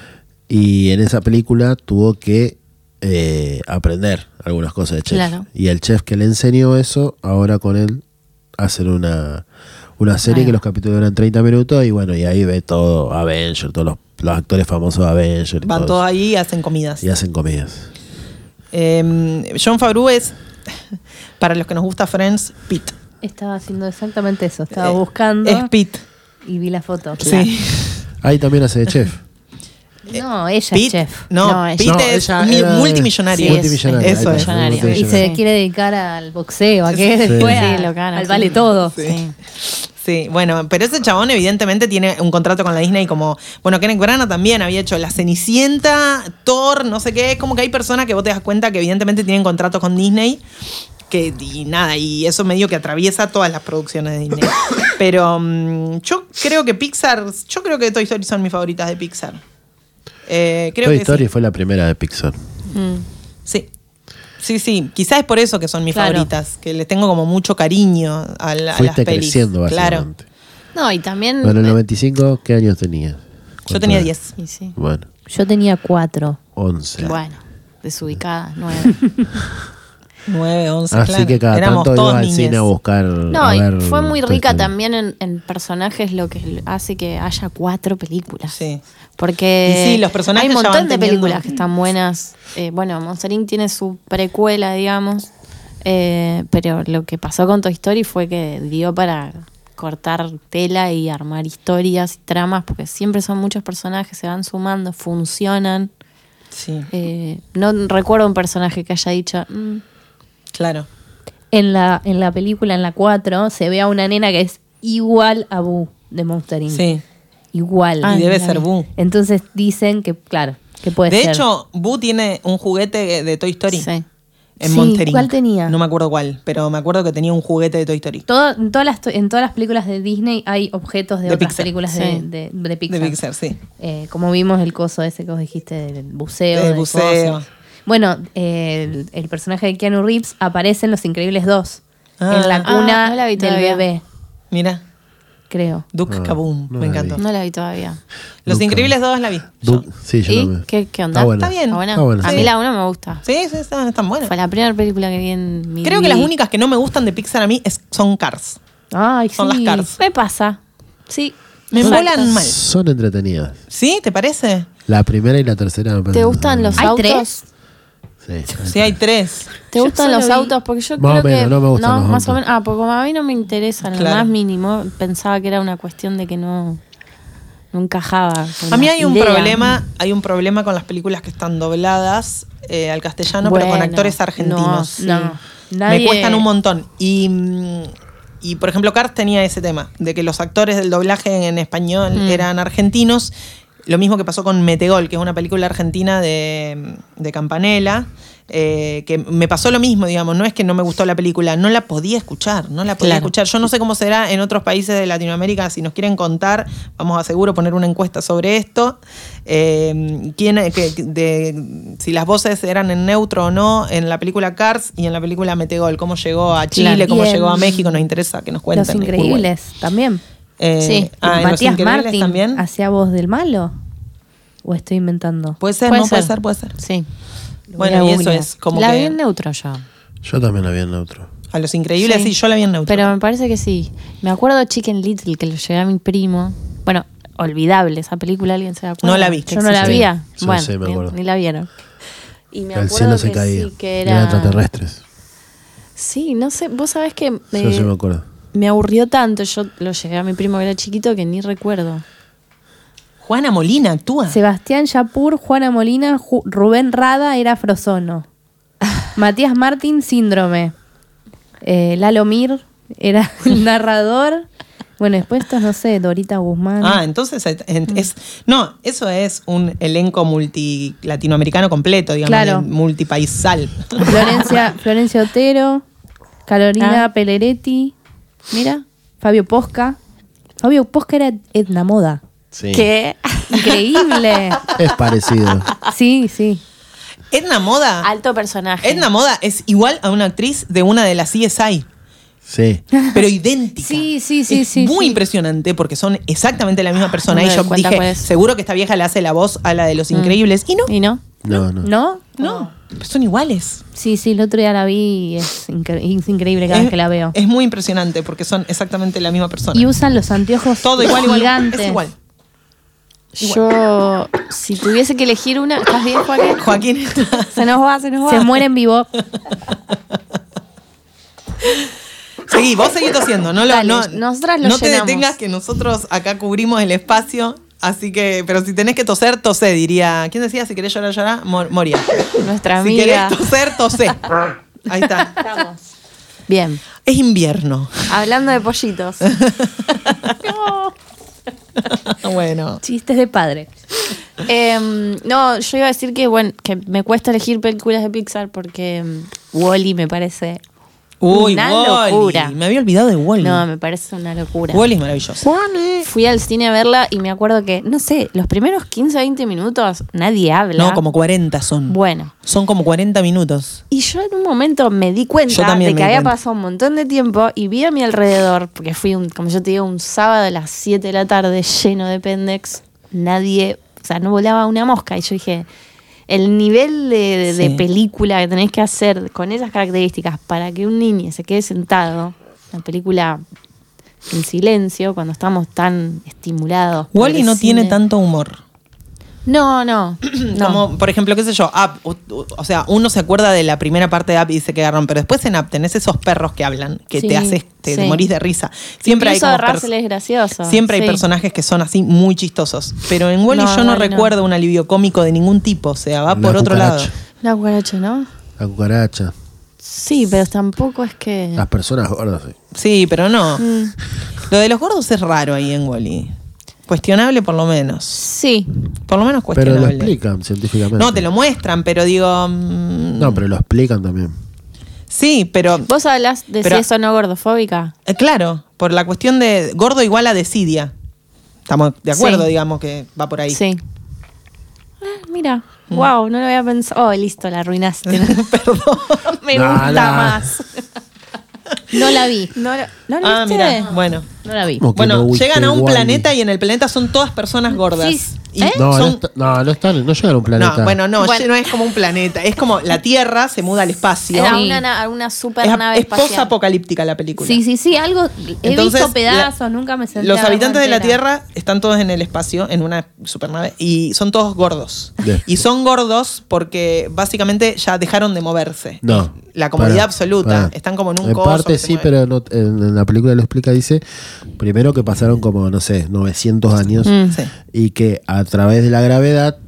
Y en esa película tuvo que aprender algunas cosas de chef. Claro. Y el chef que le enseñó eso, ahora con él hacen una serie Ahí que va. los capítulos duran 30 minutos y bueno, y ahí ve todo Avenger, todos los actores famosos de Avenger. y Van todo todos eso. ahí y hacen comidas. Y hacen comidas. Jon Favreau es, para los que nos gusta Friends, Pete. Estaba haciendo exactamente eso. Estaba buscando Es Pete. y vi la foto. Sí. Ahí también hace de chef. No, ella es Pete, chef. No, No, ella- Pete No, es ella era- multimillonario. Sí, Multimillonario. Eso ahí es. está, Millonario. Y multimillonario. se quiere dedicar al boxeo, a qué después Sí, lo gana. al vale todo. Sí. Sí, bueno, pero ese chabón evidentemente tiene un contrato con la Disney como... Bueno, Kenneth Branagh también había hecho La Cenicienta, Thor, no sé qué. Es como que hay personas que vos te das cuenta que evidentemente tienen contratos con Disney. Y nada, y eso medio que atraviesa todas las producciones de Disney. Pero yo creo que Toy Story son mis favoritas de Pixar. Creo Toy que Story sí. fue la primera de Pixar. Sí. Sí, quizás es por eso que son mis Claro. favoritas, que les tengo como mucho cariño a las Fuiste pelis. creciendo, Claro. básicamente. No, y también. Bueno, en el 95, ¿qué años tenías? Yo tenía 10. Sí, sí. Bueno, Yo tenía 4. 11. Bueno, desubicada, 9. 9, 11, Así claro. que cada Éramos tanto todos iba al niñes. cine a buscar. No, a y ver fue muy Toy rica Story. también en personajes, lo que hace que haya 4 películas. Sí. Porque Y sí, los personajes hay un ya montón van de teniendo- películas que están buenas. Bueno, Monster Inc. tiene su precuela, digamos. Pero lo que pasó con Toy Story fue que dio para cortar tela y armar historias y tramas, porque siempre son muchos personajes, se van sumando, funcionan. Sí, No recuerdo un personaje que haya dicho, claro. En la película, en la 4, se ve a una nena que es igual a Boo de Monster Inc. Sí. Igual. Ah, y debe la ser vi. Boo. Entonces dicen que, claro, que puede De ser. hecho, Boo tiene un juguete de Toy Story. sí. En Sí, Monster Inc. ¿cuál tenía? No me acuerdo cuál, pero me acuerdo que tenía un juguete de Toy Story. En todas las películas de Disney hay objetos de De otras Pixar. películas Sí. de Pixar. De Pixar, sí. Como vimos el coso ese que vos dijiste del buceo. Del del buceo. coso. Bueno, el personaje de Keanu Reeves aparece en Los Increíbles 2. Ah. En la cuna no la vi del todavía. bebé, Mira, creo. Duke Ah, Kaboom, no me la encantó. vi. No la vi todavía. Los Nunca. Increíbles 2 la vi. yo. Sí, yo ¿Y también. qué onda? Está buena. Está bien. ¿Está buena? Está buena, A sí. mí la 1 me gusta. Sí, están buenas. Fue la primera película que vi en mi Creo que vida. las únicas que no me gustan de Pixar a mí son Cars. Ay, Son sí. las Cars. Me pasa. Sí. Me Exacto. molan mal. Son entretenidas. ¿Sí? ¿Te parece? La primera y la tercera me ¿Te parecen- gustan los ¿Hay autos? 3? Sí. Sí, hay 3. ¿Te Yo gustan solo los vi- autos? Porque yo Más creo o menos, que no me gustan los más o autos. menos. Ah, porque como a mí no me interesa lo Claro. más mínimo, pensaba que era una cuestión de que no encajaba. con A mí la hay un idea. problema con las películas que están dobladas al castellano, pero con Bueno, actores argentinos. no, No. Nadie... Me cuestan un montón. Y, por ejemplo, Cars tenía ese tema, de que los actores del doblaje en español eran argentinos. Lo mismo que pasó con Metegol, que es una película argentina de Campanella, que me pasó lo mismo, digamos. No es que no me gustó la película, no la podía escuchar, Yo no sé cómo será en otros países de Latinoamérica. Si nos quieren contar, vamos a seguro poner una encuesta sobre esto. Si las voces eran en neutro o no en la película Cars y en la película Metegol. Cómo llegó a Chile, cómo llegó a México, nos interesa que nos cuenten. Los Increíbles también. Sí. Matías Martín también hacía voz del malo. ¿O estoy inventando? Puede ser. Puede ser. Sí. Bueno, y eso es como la que... vi en neutro yo. Yo también la vi en neutro. A Los Increíbles, sí, yo la vi en neutro. Pero me parece que sí. Me acuerdo Chicken Little, que lo llevé a mi primo. Bueno, olvidable esa película, ¿alguien se acuerda? No la vi. Yo no la vi. Sí, Bueno, sí, me acuerdo. ni la vieron. Y me El acuerdo cielo se que caía. sí, que Eran extraterrestres. Sí, no sé, vos sabés que Yo sí me acuerdo. me aburrió tanto. Yo lo llevé a mi primo que era chiquito que ni recuerdo. Juana Molina actúa. Sebastián Yapur, Juana Molina, Rubén Rada era Frozono. Matías Martín, Síndrome. Lalo Mir era el narrador. Bueno, después estos, no sé, Dorita Guzmán. Entonces no, eso es un elenco latinoamericano completo, digamos, Claro. multipaisal. Florencia Otero, Carolina Pelleretti, Mira. Fabio Posca. Fabio Posca era Edna Moda. Sí. ¿Qué? Increíble. Es parecido. Sí, sí. Edna Moda. Alto personaje. Edna Moda es igual a una actriz de una de las CSI. Sí. Pero idéntica. Sí, Es muy impresionante porque son exactamente la misma persona. no me Y yo doy cuenta dije, cuál es. seguro que esta vieja le hace la voz a la de Los Increíbles. Y no, ¿Y no? No. ¿No? son iguales. Sí, el otro día la vi y es increíble cada vez que la veo. Es muy impresionante porque son exactamente la misma persona. Y usan los anteojos Todo igual. gigantes. Es igual. Yo, si tuviese que elegir una... ¿Estás bien, Joaquín? Joaquín. Se nos va. Se muere en vivo. Seguí, vos seguís tosiendo. Dale, nosotras lo no te llenamos. detengas que nosotros acá cubrimos el espacio. Así que, pero si tenés que toser, tosé, diría. ¿Quién decía? Si querés llorar, llorá. Moria. Nuestra Si amiga. querés toser, tosé. Ahí está. Estamos. Bien. Es invierno. Hablando de pollitos. Bueno. Chistes de padre. No, yo iba a decir que, bueno, que me cuesta elegir películas de Pixar porque Wall-E me parece una Wall-E. locura. Me había olvidado de Wall-E. No, me parece una locura. Wall-E es maravilloso. Fui al cine a verla y me acuerdo que, no sé, los primeros 15, 20 minutos nadie habla. No, como 40 son. Bueno. Son como 40 minutos. Y yo en un momento me di Yo cuenta también de me que di había cuenta. pasado un montón de tiempo y vi a mi alrededor, porque fui, como yo te digo, un sábado a las 7 de la tarde lleno de pendex, nadie, o sea, no volaba una mosca. Y yo dije, el nivel de Sí. película que tenés que hacer con esas características para que un niño se quede sentado, una película en silencio, cuando estamos tan estimulados. por Wall-E el no tiene cine. tanto humor. No. Como, por ejemplo, qué sé yo, Up. O sea, uno se acuerda de la primera parte de Up y dice que agarran, pero después en Up tenés esos perros que hablan, que Sí, te sí. morís de risa. Siempre Incluso hay como Russell es gracioso. siempre hay Sí. personajes que son así muy chistosos. Pero en Wall-E No, yo no Wall-E no. recuerdo un alivio cómico de ningún tipo. O sea, va La por otro lado. cucaracha. La cucaracha, ¿no? La cucaracha. Sí, pero tampoco es que... Las personas gordas. Sí. Sí, pero no. Mm. Lo de los gordos es raro ahí en Wall-E. Cuestionable por lo menos. Sí. Por lo menos Pero cuestionable. lo explican científicamente. No, te lo muestran, pero digo... No, pero lo explican también. Sí, pero... ¿Vos hablas de Pero- si es o no gordofóbica? Claro, por la cuestión de gordo igual a desidia. Estamos de acuerdo, Sí. digamos, que va por ahí. Sí. Mira, wow, no lo había pensado. Oh, listo, la arruinaste. Perdón. Me No, gusta no. más. No la vi. ¿No la viste? Mira, bueno. No la vi. Como que Bueno, no llegan a un Wall-E. planeta y en el planeta son todas personas gordas. Sí. Y No, son- no llegan a un planeta. No, bueno, no, Bueno. no es como un planeta. Es como la Tierra se muda al espacio. Era Sí. una super Es, nave es espacial. post-apocalíptica la película. Sí, algo. He Entonces, visto pedazos, nunca me senté. Los a ver habitantes de la entera. Tierra están todos en el espacio, en una supernave, y son todos gordos. Bien. Y son gordos porque básicamente ya dejaron de moverse. No. La comodidad Pará, absoluta. pará. Están como en un En coso. parte que se sí, mueve. pero no, en la película lo explica, dice, primero que pasaron como, no sé, 900 años Sí. y que a través de la gravedad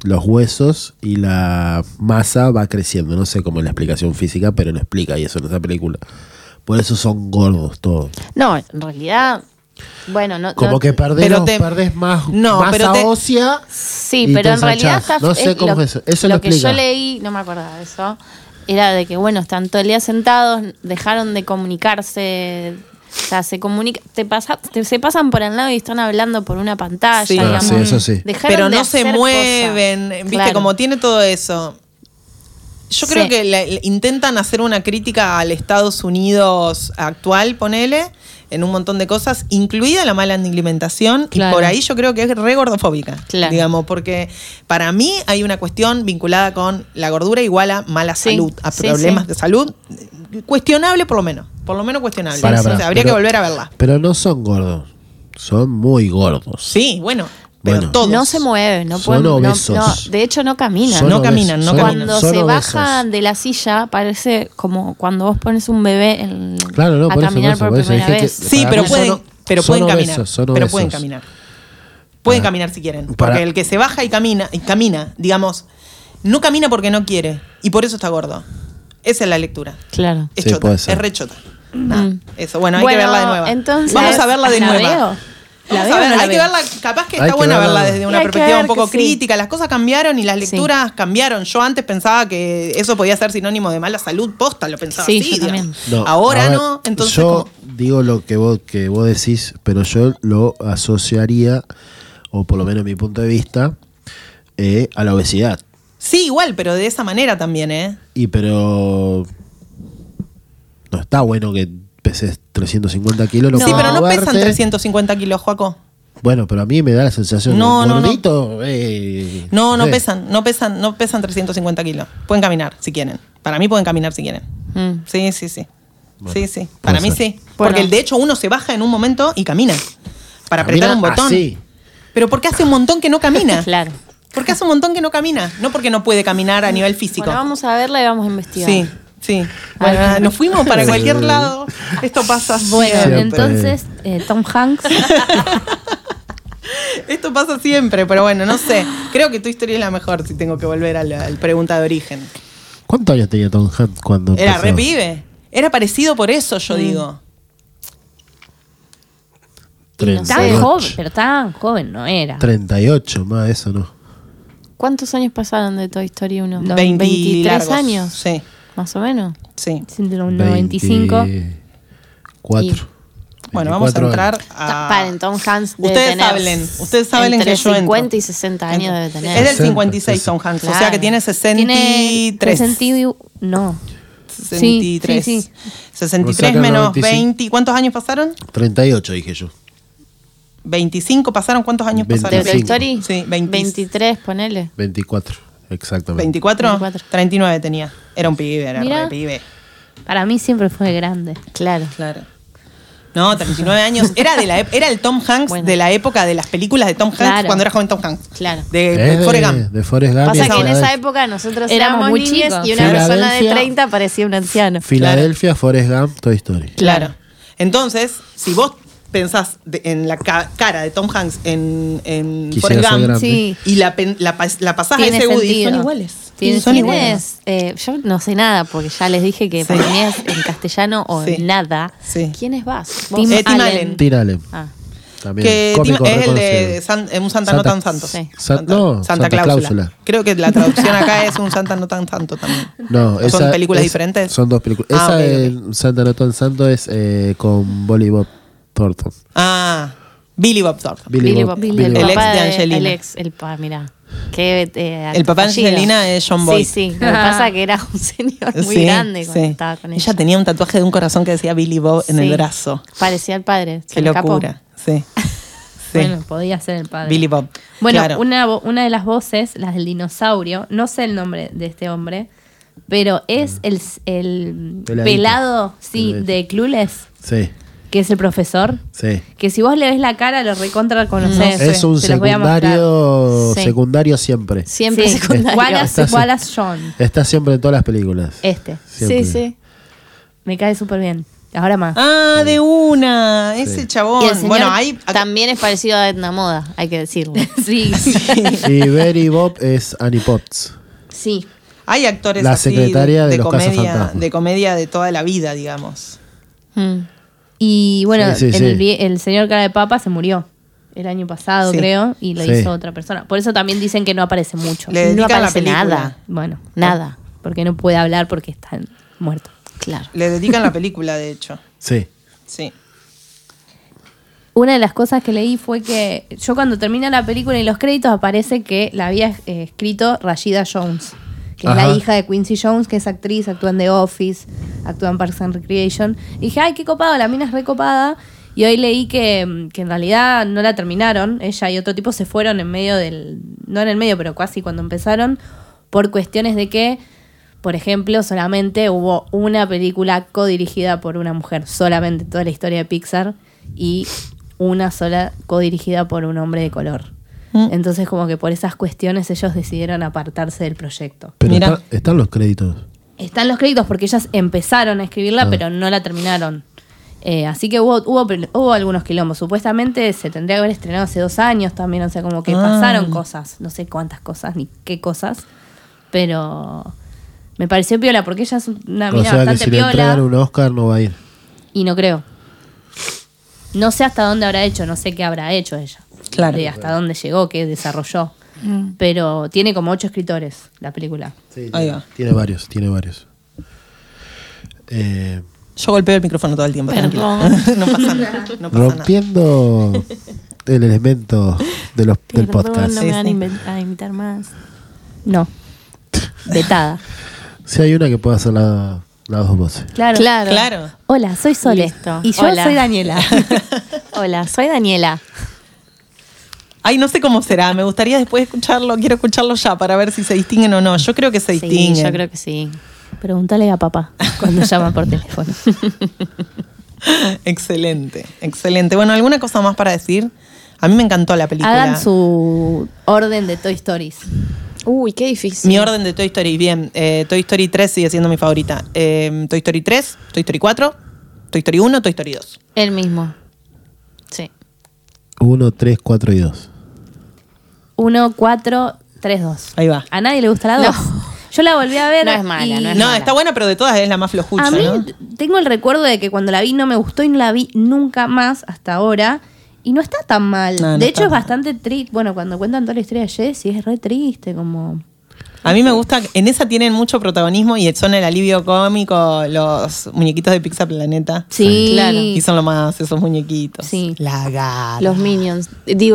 los huesos y la masa va creciendo. No sé cómo es la explicación física, pero lo explica y eso en esa película. Por eso son gordos todos. No, en realidad, bueno, no. Como no, que perdés masa pero ósea. Sí, y pero te en realidad ensanchás. No sé cómo es eso. Eso lo que yo explica. leí, no me acordaba de eso, era de que, bueno, están todo el día sentados, dejaron de comunicarse. O sea, se pasan por el lado y están hablando por una pantalla. Sí. digamos. Sí, eso sí. Dejaron Pero de no se hacer mueven, cosas. viste, Claro. como tiene todo eso. Yo creo Sí. que intentan hacer una crítica al Estados Unidos actual, ponele, en un montón de cosas, incluida la mala alimentación, Claro. y por ahí yo creo que es re gordofóbica, Claro. digamos, porque para mí hay una cuestión vinculada con la gordura igual a mala Sí, salud, a sí, problemas sí. de salud, cuestionable por lo menos cuestionable. Pará, O sea, pará, habría que pero- volver a verla. Pero no son gordos. Son muy gordos. Sí, bueno, pero Bueno. todos. No se mueven, no Son pueden. obesos. No, de hecho, no caminan. Son No obesos, caminan, no son- caminan. Cuando son se obesos. bajan de la silla, parece como cuando vos pones un bebé Claro, no, a por eso, caminar por por eso primera dije que- vez. Sí, Para pero mí pueden, son pueden caminar. obesos, son Pero pueden obesos. caminar. Pueden Para- caminar si quieren. Porque para- el que se baja y camina, digamos, no camina porque no quiere. Y por eso está gordo. Esa es la lectura. Claro. Es Sí, chota, puede ser. es re chota. Nah, eso, bueno, hay Bueno, que verla de nuevo. entonces- Vamos a verla de ¿La nuevo. veo? ¿La Vamos veo a o ver, no la hay que veo? verla, capaz que Hay está que buena verla. verla desde Y una hay que perspectiva ver un poco que sí. crítica. Las cosas cambiaron y las lecturas cambiaron. Yo antes pensaba que eso podía ser sinónimo de mala salud, posta, lo pensaba Sí, así. yo digamos. también. No, Ahora a ver, no, entonces yo como- digo lo que vos decís, pero yo lo asociaría, o por lo menos mi punto de vista, a la obesidad. Sí, igual, pero de esa manera también, ¿eh? Pero no está bueno que peses 350 kilos. Sí, pero no pesan moverte. 350 kilos, Joaco. Bueno, pero a mí me da la sensación No, de no, no. gordito. No sé. pesan 350 kilos. Pueden caminar si quieren. Para mí pueden caminar si quieren. Mm. Sí, sí, sí. Bueno, Sí, sí. Para mí puede ser. sí. Porque Bueno. de hecho uno se baja en un momento y camina. Para apretar Camina un botón. así. Pero porque hace un montón que no camina. Claro. Porque hace un montón que no camina. No porque no puede caminar a nivel físico. Bueno, vamos a verla y vamos a investigar. Sí, sí. Bueno, nos fuimos para cualquier lado. Esto pasa Bueno, siempre. entonces, Tom Hanks. Esto pasa siempre, pero bueno, no sé. Creo que tu historia es la mejor si tengo que volver al pregunta de origen. ¿Cuántos años tenía Tom Hanks cuando Era empezó? re pibe. Era parecido por eso, yo digo. No sé. 38. Tan joven, pero tan joven no era. 38, más eso no. ¿Cuántos años pasaron de Toy Story 1? No, 23 largos. años, Sí, más o menos. sí. Entre un 95. 24. Bueno, vamos a 24 entrar años. a... Paren, Tom Hanks debe Ustedes tener hablen. Ustedes saben entre que yo 50 entro. y 60 años debe tener. Es del 60, 56 Tom Hanks, o sea Claro. que tiene Tiene 63. no. 63. Sí, sí. 63 O sea que menos 95. 20. ¿Cuántos años pasaron? 38 dije yo. 25 pasaron. ¿Cuántos años 25. ¿De pasaron? Toy 25. Story? Sí, 20. 23, ponele. 24, exactamente. 24, 24. 39 tenía. Era un pibe, era Mira. re pibe. Para mí siempre fue grande. Claro. Claro. No, 39 años. Era era el Tom Hanks Bueno. de la época de las películas de Tom Hanks Claro. cuando era joven Tom Hanks. Claro. De Forrest Gump. De Forrest Gump. Pasa y que en esa Filadelfia. época nosotros Éramos éramos muy niños chicos. y una persona de Filadelfia. 30 parecía un anciano. Filadelfia, Forrest Gump, Toy Story. Claro. Entonces, si vos pensás en la cara de Tom Hanks en Quisiera Forrest ser Gump grande. Sí. y la pasás a Tiene ese Woody, sentido. son iguales. Tiene son sentido. iguales. Yo no sé nada, porque ya les dije que para mí es en castellano o Sí. nada. Sí. ¿Quiénes vas? Tim Tim Allen. Tim Allen. Ah, También. Que cómico es el de reconocido. un Santa no tan santo. Sí. Santa Cláusula. Creo que la traducción acá es un Santa no tan santo también. No, ¿O son películas es- diferentes? Son dos películas. Ah, Esa ok, de Santa No Tan Santo es con Bob Thornton. Ah, Billy Bob Thornton. Billy Bob, Billy el El Bob. ex papá de Angelina. El ex, mirá. Que, El papá de apellido. Angelina es John Boyd. Sí, sí. Lo que pasa es que era un señor muy Sí, grande cuando sí. estaba con Ella ella. tenía un tatuaje de un corazón que decía Billy Bob en el Sí. brazo. Parecía el padre. se Qué le escapó. locura. Sí. Sí. Bueno, podía ser el padre. Billy Bob. Bueno, Claro. una de las voces, las del dinosaurio, no sé el nombre de este hombre, pero es el Peladito. pelado, sí, Peladito. de Clueless, Sí, que es el profesor. sí. Que si vos le ves la cara, lo recontra conocés. Es un Se los voy a mostrar. Sí. secundario siempre. Siempre Sí, secundario. Wallace, Está- Wallace Shawn. Está siempre en todas las películas. Este. Siempre. Sí, sí. Me cae súper bien. Ahora más. Ah, de una. Ese chabón. Y el señor Bueno, ahí. también es parecido a Edna Moda, hay que decirlo. Sí. Y Betty Bob es Annie Potts. Sí. Hay actores La así secretaria de los comedia, Cazafantasmas. de comedia de toda la vida, digamos. Mm. Y bueno, Sí, sí, sí. el señor cara de papa se murió el año pasado, Sí. creo, y lo Sí. hizo otra persona. Por eso también dicen que no aparece mucho. Le No dedican la aparece película. nada. Bueno, Nada. porque no puede hablar porque está muerto. Claro. Le dedican la película, de hecho. Sí. Sí. Una de las cosas que leí fue que yo cuando termina la película y los créditos aparece que la había escrito Rashida Jones, que es Ajá. la hija de Quincy Jones, que es actriz, actúa en The Office, actúa en Parks and Recreation. Y dije, ay, qué copado, la mina es recopada. Y hoy leí que en realidad no la terminaron. Ella y otro tipo se fueron en medio no en el medio, pero casi cuando empezaron, por cuestiones de que, por ejemplo, solamente hubo una película codirigida por una mujer, solamente toda la historia de Pixar, y una sola codirigida por un hombre de color. Entonces, como que por esas cuestiones ellos decidieron apartarse del proyecto. Pero Mira. están los créditos. Están los créditos porque ellas empezaron a escribirla, Ah. pero no la terminaron. Así que hubo algunos quilombos. Supuestamente se tendría que haber estrenado hace 2 años también. O sea, como que pasaron cosas. No sé cuántas cosas ni qué cosas. Pero me pareció piola porque ella es una O mina sea que bastante si le entregan piola. un Oscar no va a ir. Y no creo. No sé hasta dónde habrá hecho, no sé qué habrá hecho ella. Claro. De hasta dónde llegó, qué desarrolló. Pero tiene como 8 escritores la película. Sí, Ahí va. tiene varios. Yo golpeo el micrófono todo el tiempo. tranquila. No pasa nada. No pasa nada. Rompiendo el elemento del podcast. No Sí, me van sí. a invitar más. No. Vetada. Si hay una que pueda hacer las dos voces. Claro. Claro. Hola, soy Sole. Listo. Y yo Hola. soy Daniela. Hola, soy Daniela. Ay, no sé cómo será. Me gustaría después escucharlo. Quiero escucharlo ya para ver si se distinguen o no. Yo creo que se Sí, distinguen. yo creo que sí. Pregúntale a papá cuando llama por teléfono. Excelente, excelente. Bueno, ¿alguna cosa más para decir? A mí me encantó la película. Hagan su orden de Toy Stories. Uy, qué difícil. Mi orden de Toy Story, bien. Toy Story 3 sigue siendo mi favorita. Toy Story 3, Toy Story 4, Toy Story 1, Toy Story 2. El mismo. Sí. 1, 3, 4 y 2. 1, 4, 3, 2. Ahí va. A nadie le gusta la No. 2. Yo la volví a ver. No es mala, y no es No, mala. está buena, pero de todas es la más flojucha, a mí ¿no? tengo el recuerdo de que cuando la vi no me gustó y no la vi nunca más hasta ahora. Y no está tan mal. No, no de está hecho, es mal. bastante triste. Bueno, cuando cuentan toda la historia de Jessie, es re triste, como... A mí me gusta, en esa tienen mucho protagonismo y son el alivio cómico los muñequitos de Pizza Planeta. Sí, Claro. Y son lo más esos muñequitos. Sí. La gata. Los Minions. Digo,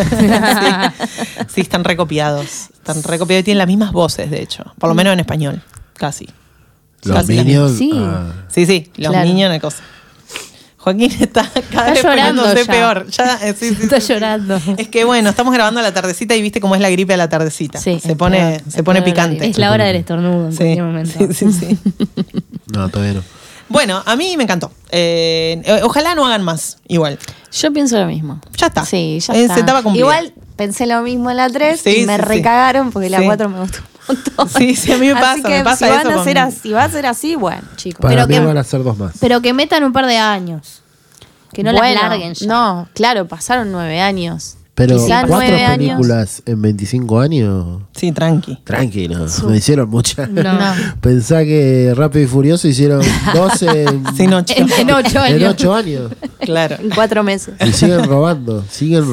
Sí, están recopiados. Están recopiados y tienen las mismas voces, de hecho. Por lo menos en español. Casi. Los Casi las Minions. Sí. Sí, los Claro. niños una cosa. Joaquín está cada vez llorando poniéndose ya. peor. Ya, sí, Está llorando. Es que bueno, estamos grabando a la tardecita y viste cómo es la gripe a la tardecita. Sí, se es pone, peor, se es pone peor picante. Es la hora del estornudo en Sí, cualquier momento. sí. No, todavía no. Bueno, a mí me encantó. Ojalá no hagan más, igual. yo pienso lo mismo. Ya está. Sí, ya Se está. estaba cumplida. Igual pensé lo mismo en la 3 Sí, y me sí, sí. recagaron porque la Sí. 4 me gustó un montón. Sí, a mí me pasa, Así que me pasa si eso van a ser con- así, va a ser así, bueno, chicos. Para Pero mí que- van a ser 2 más. Pero que metan un par de años. Que no Bueno, las larguen ya. No, claro, pasaron 9 años. Pero Quizá 4 9 años. películas en 25 años. Sí, tranqui. Tranquilo, no hicieron muchas. No. Pensá que Rápido y Furioso hicieron 12 en, Sin ocho. En 8 en años. 8 años. Claro. En 4 meses. Y siguen robando.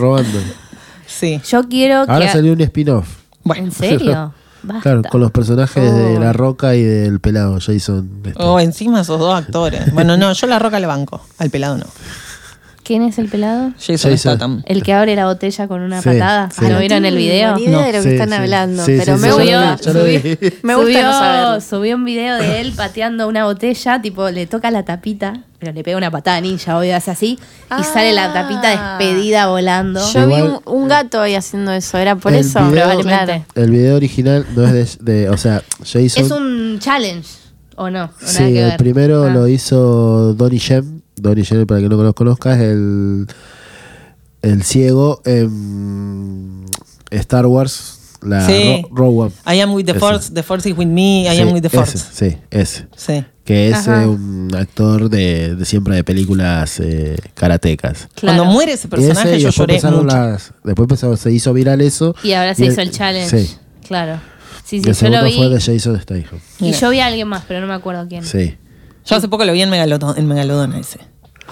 Sí. Yo quiero que... Ahora salió un spin-off. Bueno. ¿En serio? Basta. Claro, con los personajes de La Roca y del pelado Jason. Oh, encima esos dos actores. Bueno, no, yo la Roca le banco. Al pelado no. ¿Quién es el pelado? Jason Jason. Statham. El que abre la botella con una Sí, patada. sí. ¿Lo vieron el video? Ni idea de lo que Sí, están sí. hablando, Sí, pero sí, me sí, gusta. ya lo vi. Me gusta no saberlo. Subió un video de él pateando una botella, tipo, le toca la tapita, pero le pega una patada ninja, obvio, hace así, y sale la tapita despedida volando. Yo vi Igual- un gato ahí haciendo eso, ¿era por El eso? video- Probablemente. El video original no es o sea, Jason. Es un challenge, ¿o no? ¿O nada Sí, que el ver? primero Ah. lo hizo Donnie Yen. Donnie Yen, para que no lo conozca, es el ciego en Star Wars, La Sí. Rogue One. I am with the Ese. Force, the Force is with me, I am with the Force. Ese. Sí. Que es Ajá. un actor de siempre de películas karatecas. Claro. Cuando muere ese personaje, Y yo después lloré empezaron mucho. después se hizo viral eso. Y ahora se el- hizo el challenge. Sí. Claro. Sí, El yo lo segundo vi. fue de Jason Statham. Y Mira. yo vi a alguien más, pero no me acuerdo quién. Sí. Yo hace poco lo vi en Megalodon ese.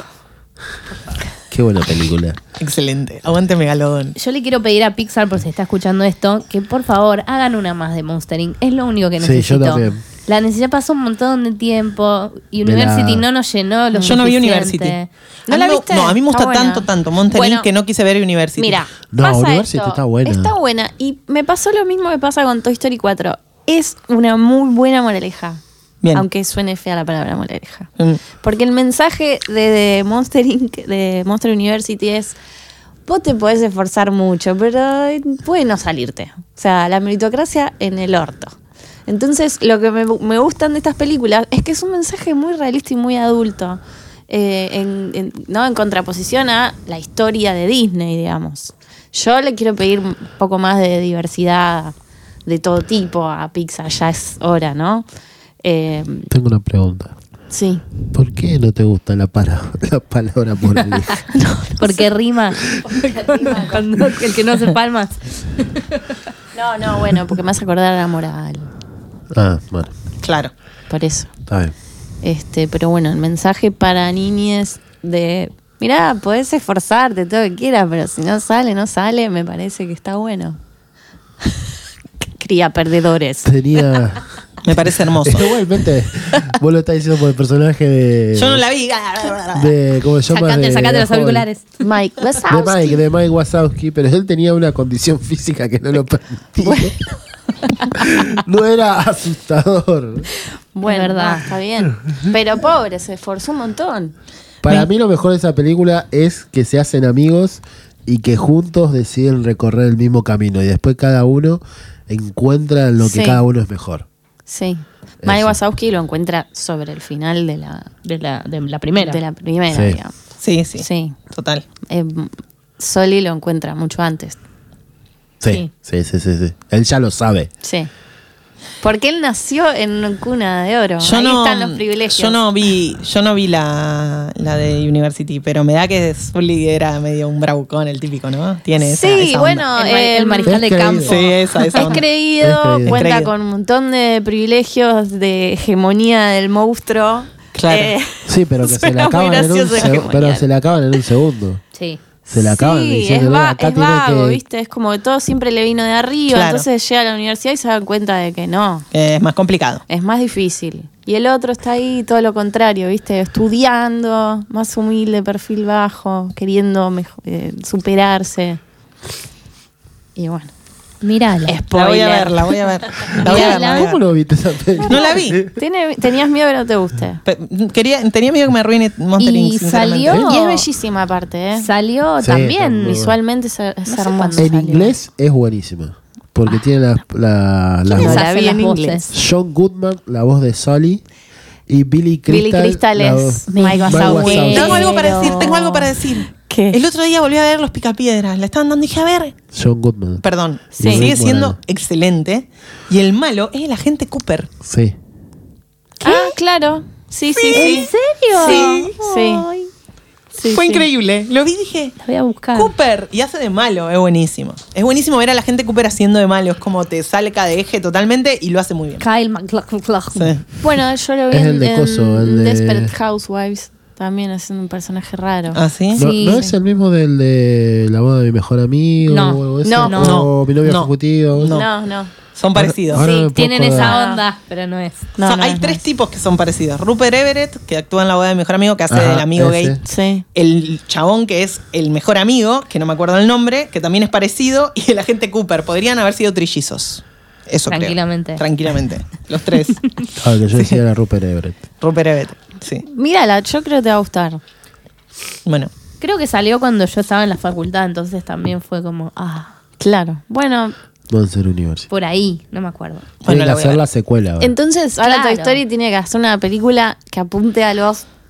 Qué buena película. Excelente. Aguante Megalodon. Yo le quiero pedir a Pixar, por si está escuchando esto, que por favor hagan una más de Monster Inc. Es lo único que Sí, necesito. yo también. La necesidad pasó un montón de tiempo. University no nos llenó lo Yo no vi suficiente. University. ¿No A la mí me- viste? No, a mí me gusta Está buena. tanto Monster Bueno, Inc. que no quise ver University. Mira, No, pasa University esto. está buena. Está buena. Y me pasó lo mismo que pasa con Toy Story 4. Es una muy buena moraleja. Bien. Aunque suene fea la palabra moraleja. Mm. Porque el mensaje de Monster Inc., de Monster University es: vos te podés esforzar mucho, pero puede no salirte. O sea, la meritocracia en el orto. Entonces, lo que me gustan de estas películas es que es un mensaje muy realista y muy adulto. ¿No? En contraposición a la historia de Disney, digamos. Yo le quiero pedir un poco más de diversidad de todo tipo a Pixar. Ya es hora, ¿no? Tengo una pregunta. Sí. ¿Por qué no te gusta la palabra moraleja? Porque rima. Cuando el que no hace palmas. No, bueno, porque me hace acordar a la moral. Ah, bueno, Claro. Por eso. está bien. Pero bueno, el mensaje para niñes de: mirá, podés esforzarte todo lo que quieras, pero si no sale, no sale, me parece que está bueno. Cría perdedores. Tenía. Me parece hermoso. Igualmente, vos lo estás diciendo por el personaje de. Yo no la vi. ¿Cómo se llama? Sacate los Joven. auriculares. Mike De Mike Wazowski, pero él tenía una condición física que no lo permitía. No era asustador. Bueno, Es verdad. está bien. Pero pobre, se esforzó un montón. Para mí lo mejor de esa película es que se hacen amigos y que juntos deciden recorrer el mismo camino y después cada uno encuentra lo que Sí. cada uno es mejor. Sí. Eso. Mike Wazowski lo encuentra sobre el final De la primera. de la primera, Sí. digamos. Sí, sí. Sí. Total. Soli lo encuentra mucho antes. Sí. Él ya lo sabe. Sí. Porque él nació en una cuna de oro. Ahí están los privilegios. Yo no vi la de University, pero me da que Sully era medio un bravucón, el típico, ¿no? Tiene esa Sí, onda. bueno, El mariscal Es de creído. campo. Sí, esa es onda. creído, Es creído. cuenta Creído. con un montón de privilegios de hegemonía del monstruo. Claro. Sí, pero que se le Suena muy acaban en un gracioso segundo. Pero se le acaban en un segundo. Sí. Se le acaban sí, diciéndole, acá es tiene vago, que. ¿viste? Es como que todo siempre le vino de arriba, Claro. entonces llega a la universidad y se dan cuenta de que no, Es más complicado. es más difícil. Y el otro está ahí todo lo contrario, ¿viste? Estudiando, más humilde, perfil bajo, queriendo superarse. Y bueno. Mírala. La voy a ver, la voy a ver. La voy a ver, la voy a ¿Cómo ver. no viste esa película? No la vi. Tenías miedo que no te guste. Tenía miedo que me arruine Monster Y Inc. sinceramente. salió- Y es bellísima aparte, ¿eh? Salió Sí, también. está muy Visualmente es sé hermoso. cuándo En salió. inglés es buenísima. Porque tiene las No la hacen vi las en voces? inglés. John Goodman, la voz de Sully, y Billy Crystal. Billy Crystal la es voz- Mike Wazowski. Tengo algo para Pero- decir, tengo algo para decir. ¿Qué? El otro día volví a ver Los Picapiedras. La estaban dando y dije, a ver. John Goodman. Perdón. Sí. Sigue Muy siendo buena. excelente. Y el malo es el agente Cooper. Sí. Ah, claro. Sí, sí, sí. ¿En serio? Sí, sí. Ay, Sí, Fue sí. increíble. Lo vi y dije, la voy a buscar. Cooper. Y hace de malo. Es buenísimo. Es buenísimo ver a la gente Cooper haciendo de malo. Es como te salga de eje totalmente y lo hace muy bien. Kyle MacLachlan. Sí. Bueno, yo lo vi Es en, el de coso, el de- Desperate Housewives, también haciendo un personaje raro. ¿Ah, sí? ¿No, Sí. ¿no es el mismo del de la boda de mi mejor amigo? No, o algo de no, eso? no. O mi novia No. fugitiva. o eso? No. Son parecidos. Ahora Sí, me puedo tienen acordar. esa No. onda, pero no es. No, Hay no, tres no. tipos que son parecidos. Rupert Everett, que actúa en La boda de mi mejor amigo, que hace Ajá, del amigo ese. gay. Sí. El chabón que es el mejor amigo, que no me acuerdo el nombre, que también es parecido, y el agente Cooper. Podrían haber sido trillizos. Eso creo. Tranquilamente. Tranquilamente. Los tres. Ah, que yo decía era Rupert Everett. Rupert Everett. Sí. Mírala, yo creo que te va a gustar. Bueno. Creo que salió cuando yo estaba en la facultad, entonces también fue como, Claro. Bueno, Monster University. por ahí, no me acuerdo. Bueno, Tiene que la voy a hacer ver. la secuela. ahora. entonces ahora Claro. Toy Story tiene que hacer una película que apunte a los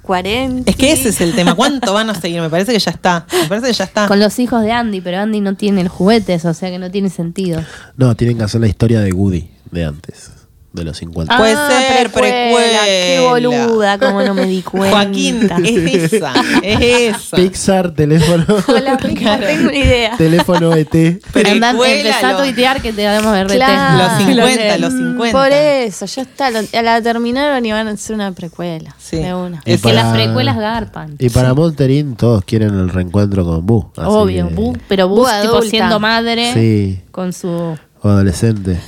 40. Es que ese es el tema. ¿Cuánto van a seguir? Me parece que ya está. Con los hijos de Andy, pero Andy no tiene los juguetes, o sea que no tiene sentido. No, tienen que hacer la historia de Woody de antes, de los 50. Puede ser precuela. Qué boluda, como no me di cuenta. Joaquín, es esa. Pixar, teléfono. Hola, Rico, no tengo ni idea. Teléfono ET. Precuela, Empezá a tuitear que te damos RT. Claro. Los 50. Por eso, ya está. La terminaron y van a hacer una precuela. Sí. De una. Y Es que para- las precuelas garpan. Y para Monterín todos quieren el reencuentro con Boo. así Obvio, que- Boo, pero Boo Boo tipo adulta. siendo madre Sí, con su o adolescente.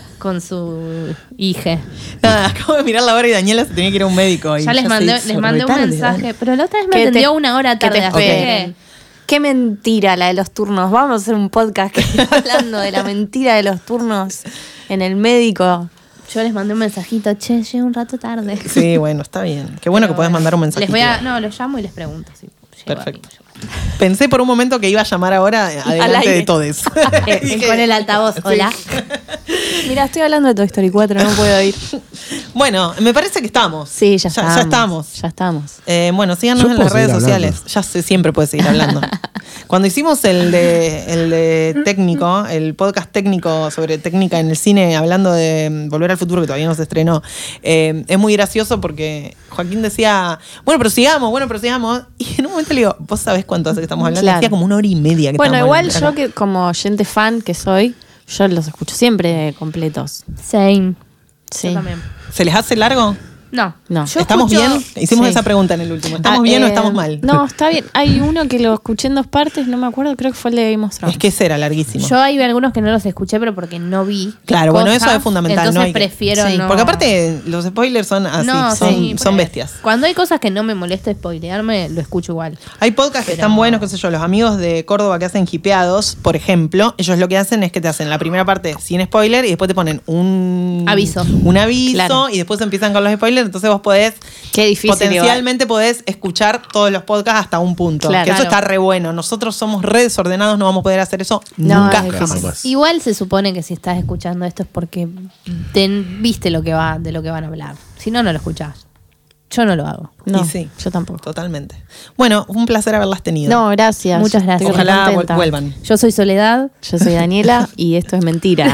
hija. Nada, acabo de mirar la hora y Daniela se tenía que ir a un médico. Y Ya les mandé se hizo un retarde, mensaje, Dani. pero la otra vez me Que te- atendió una hora que te tarde. así que- esperen. Qué mentira la de los turnos. Vamos a hacer un podcast que está hablando de la mentira de los turnos en el médico. Yo les mandé un mensajito, che, llegué un rato tarde. Sí, bueno, está bien. Qué bueno que podés mandar un mensaje. Los llamo y les pregunto. Si llego Perfecto. ahí. Pensé por un momento que iba a llamar ahora adelante aire. de todos. Con el altavoz, hola. Mira, estoy hablando de Toy Story 4, no puedo ir. Bueno, me parece que estamos. Sí, ya estamos. Ya estamos. Ya estamos. Bueno, síganos Yo en puedo las redes seguir sociales. hablando. Ya sé, siempre puedes seguir hablando. Cuando hicimos el de técnico, el podcast técnico sobre técnica en el cine, hablando de Volver al Futuro, que todavía no se estrenó, es muy gracioso porque Joaquín decía, bueno, pero sigamos. Y en un momento le digo, ¿vos sabés cuánto hace que estamos hablando? Claro. Hacía como 1 hora y media que Bueno, estábamos igual hablando. yo que como oyente fan que soy, yo los escucho siempre completos. Same. Sí. Yo también. ¿Se les hace largo? No. No. Yo ¿Estamos escucho- bien? Hicimos Sí. esa pregunta en el último. ¿Estamos bien o estamos mal? No, está bien. Hay uno que lo escuché en 2 partes, no me acuerdo, creo que fue el de Game of Thrones. Es que ese era larguísimo. Yo hay algunos que no los escuché, pero porque no vi. Claro, bueno, cosas, eso es fundamental. Entonces no hay que- prefiero Sí, no. Porque aparte los spoilers son así, No, son, sí, son pero bestias. Cuando hay cosas que no me molesta spoilearme, lo escucho igual. Hay podcasts que están buenos, qué sé yo, los amigos de Córdoba que hacen hipeados, por ejemplo, ellos lo que hacen es que te hacen la primera parte sin spoiler y después te ponen un Aviso. Un aviso Claro. y después empiezan con los spoilers, entonces vos podés Qué difícil. potencialmente podés escuchar todos los podcasts hasta un punto. Claro. Que eso Claro. está re bueno. Nosotros somos re desordenados, no vamos a poder hacer eso No, nunca es jamás. Jamás. Igual se supone que si estás escuchando esto es porque viste lo que de lo que van a hablar. Si no, no lo escuchás. Yo no lo hago. No, Y sí. yo tampoco. Totalmente. Bueno, un placer haberlas tenido. No, gracias. Muchas gracias. Estoy re Ojalá contenta. vuelvan. Yo soy Soledad. Yo soy Daniela y esto es mentira.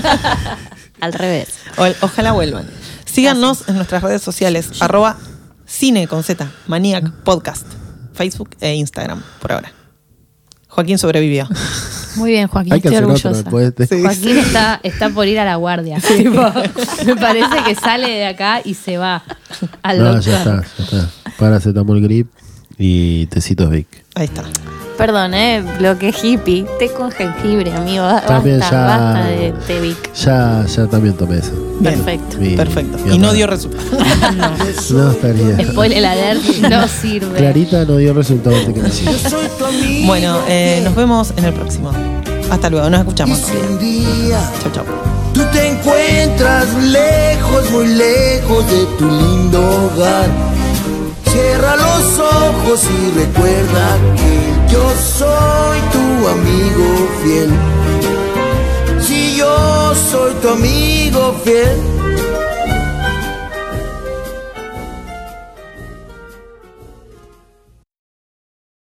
Al revés. Ojalá vuelvan. Síganos en nuestras redes sociales, @cine con Z, Maniac Podcast, Facebook e Instagram, por ahora. Joaquín sobrevivió. Muy bien, Joaquín, Hay que estoy hacer otro orgullosa. después de este. Sí. Joaquín está por ir a la guardia. Tipo, me parece que sale de acá y se va al No, doctor. ya está. Paracetamol grip y tecitos Vic. Ahí está. Perdón, bloque hippie. Té con jengibre, amigo. Basta, También ya- basta de té Vic. Ya también tomé eso. Bien. Perfecto. Perfecto. mi Y no amada. dio resultado. No estaría. Spoiler alert, no sirve. Clarita no dio resultado de que nací. Bueno, nos vemos en el próximo. Hasta luego, nos escuchamos. Si un día Chau, chau. tú te encuentras lejos, muy lejos de tu lindo hogar, cierra los ojos y recuerda que yo soy tu amigo fiel. Si yo soy tu amigo fiel.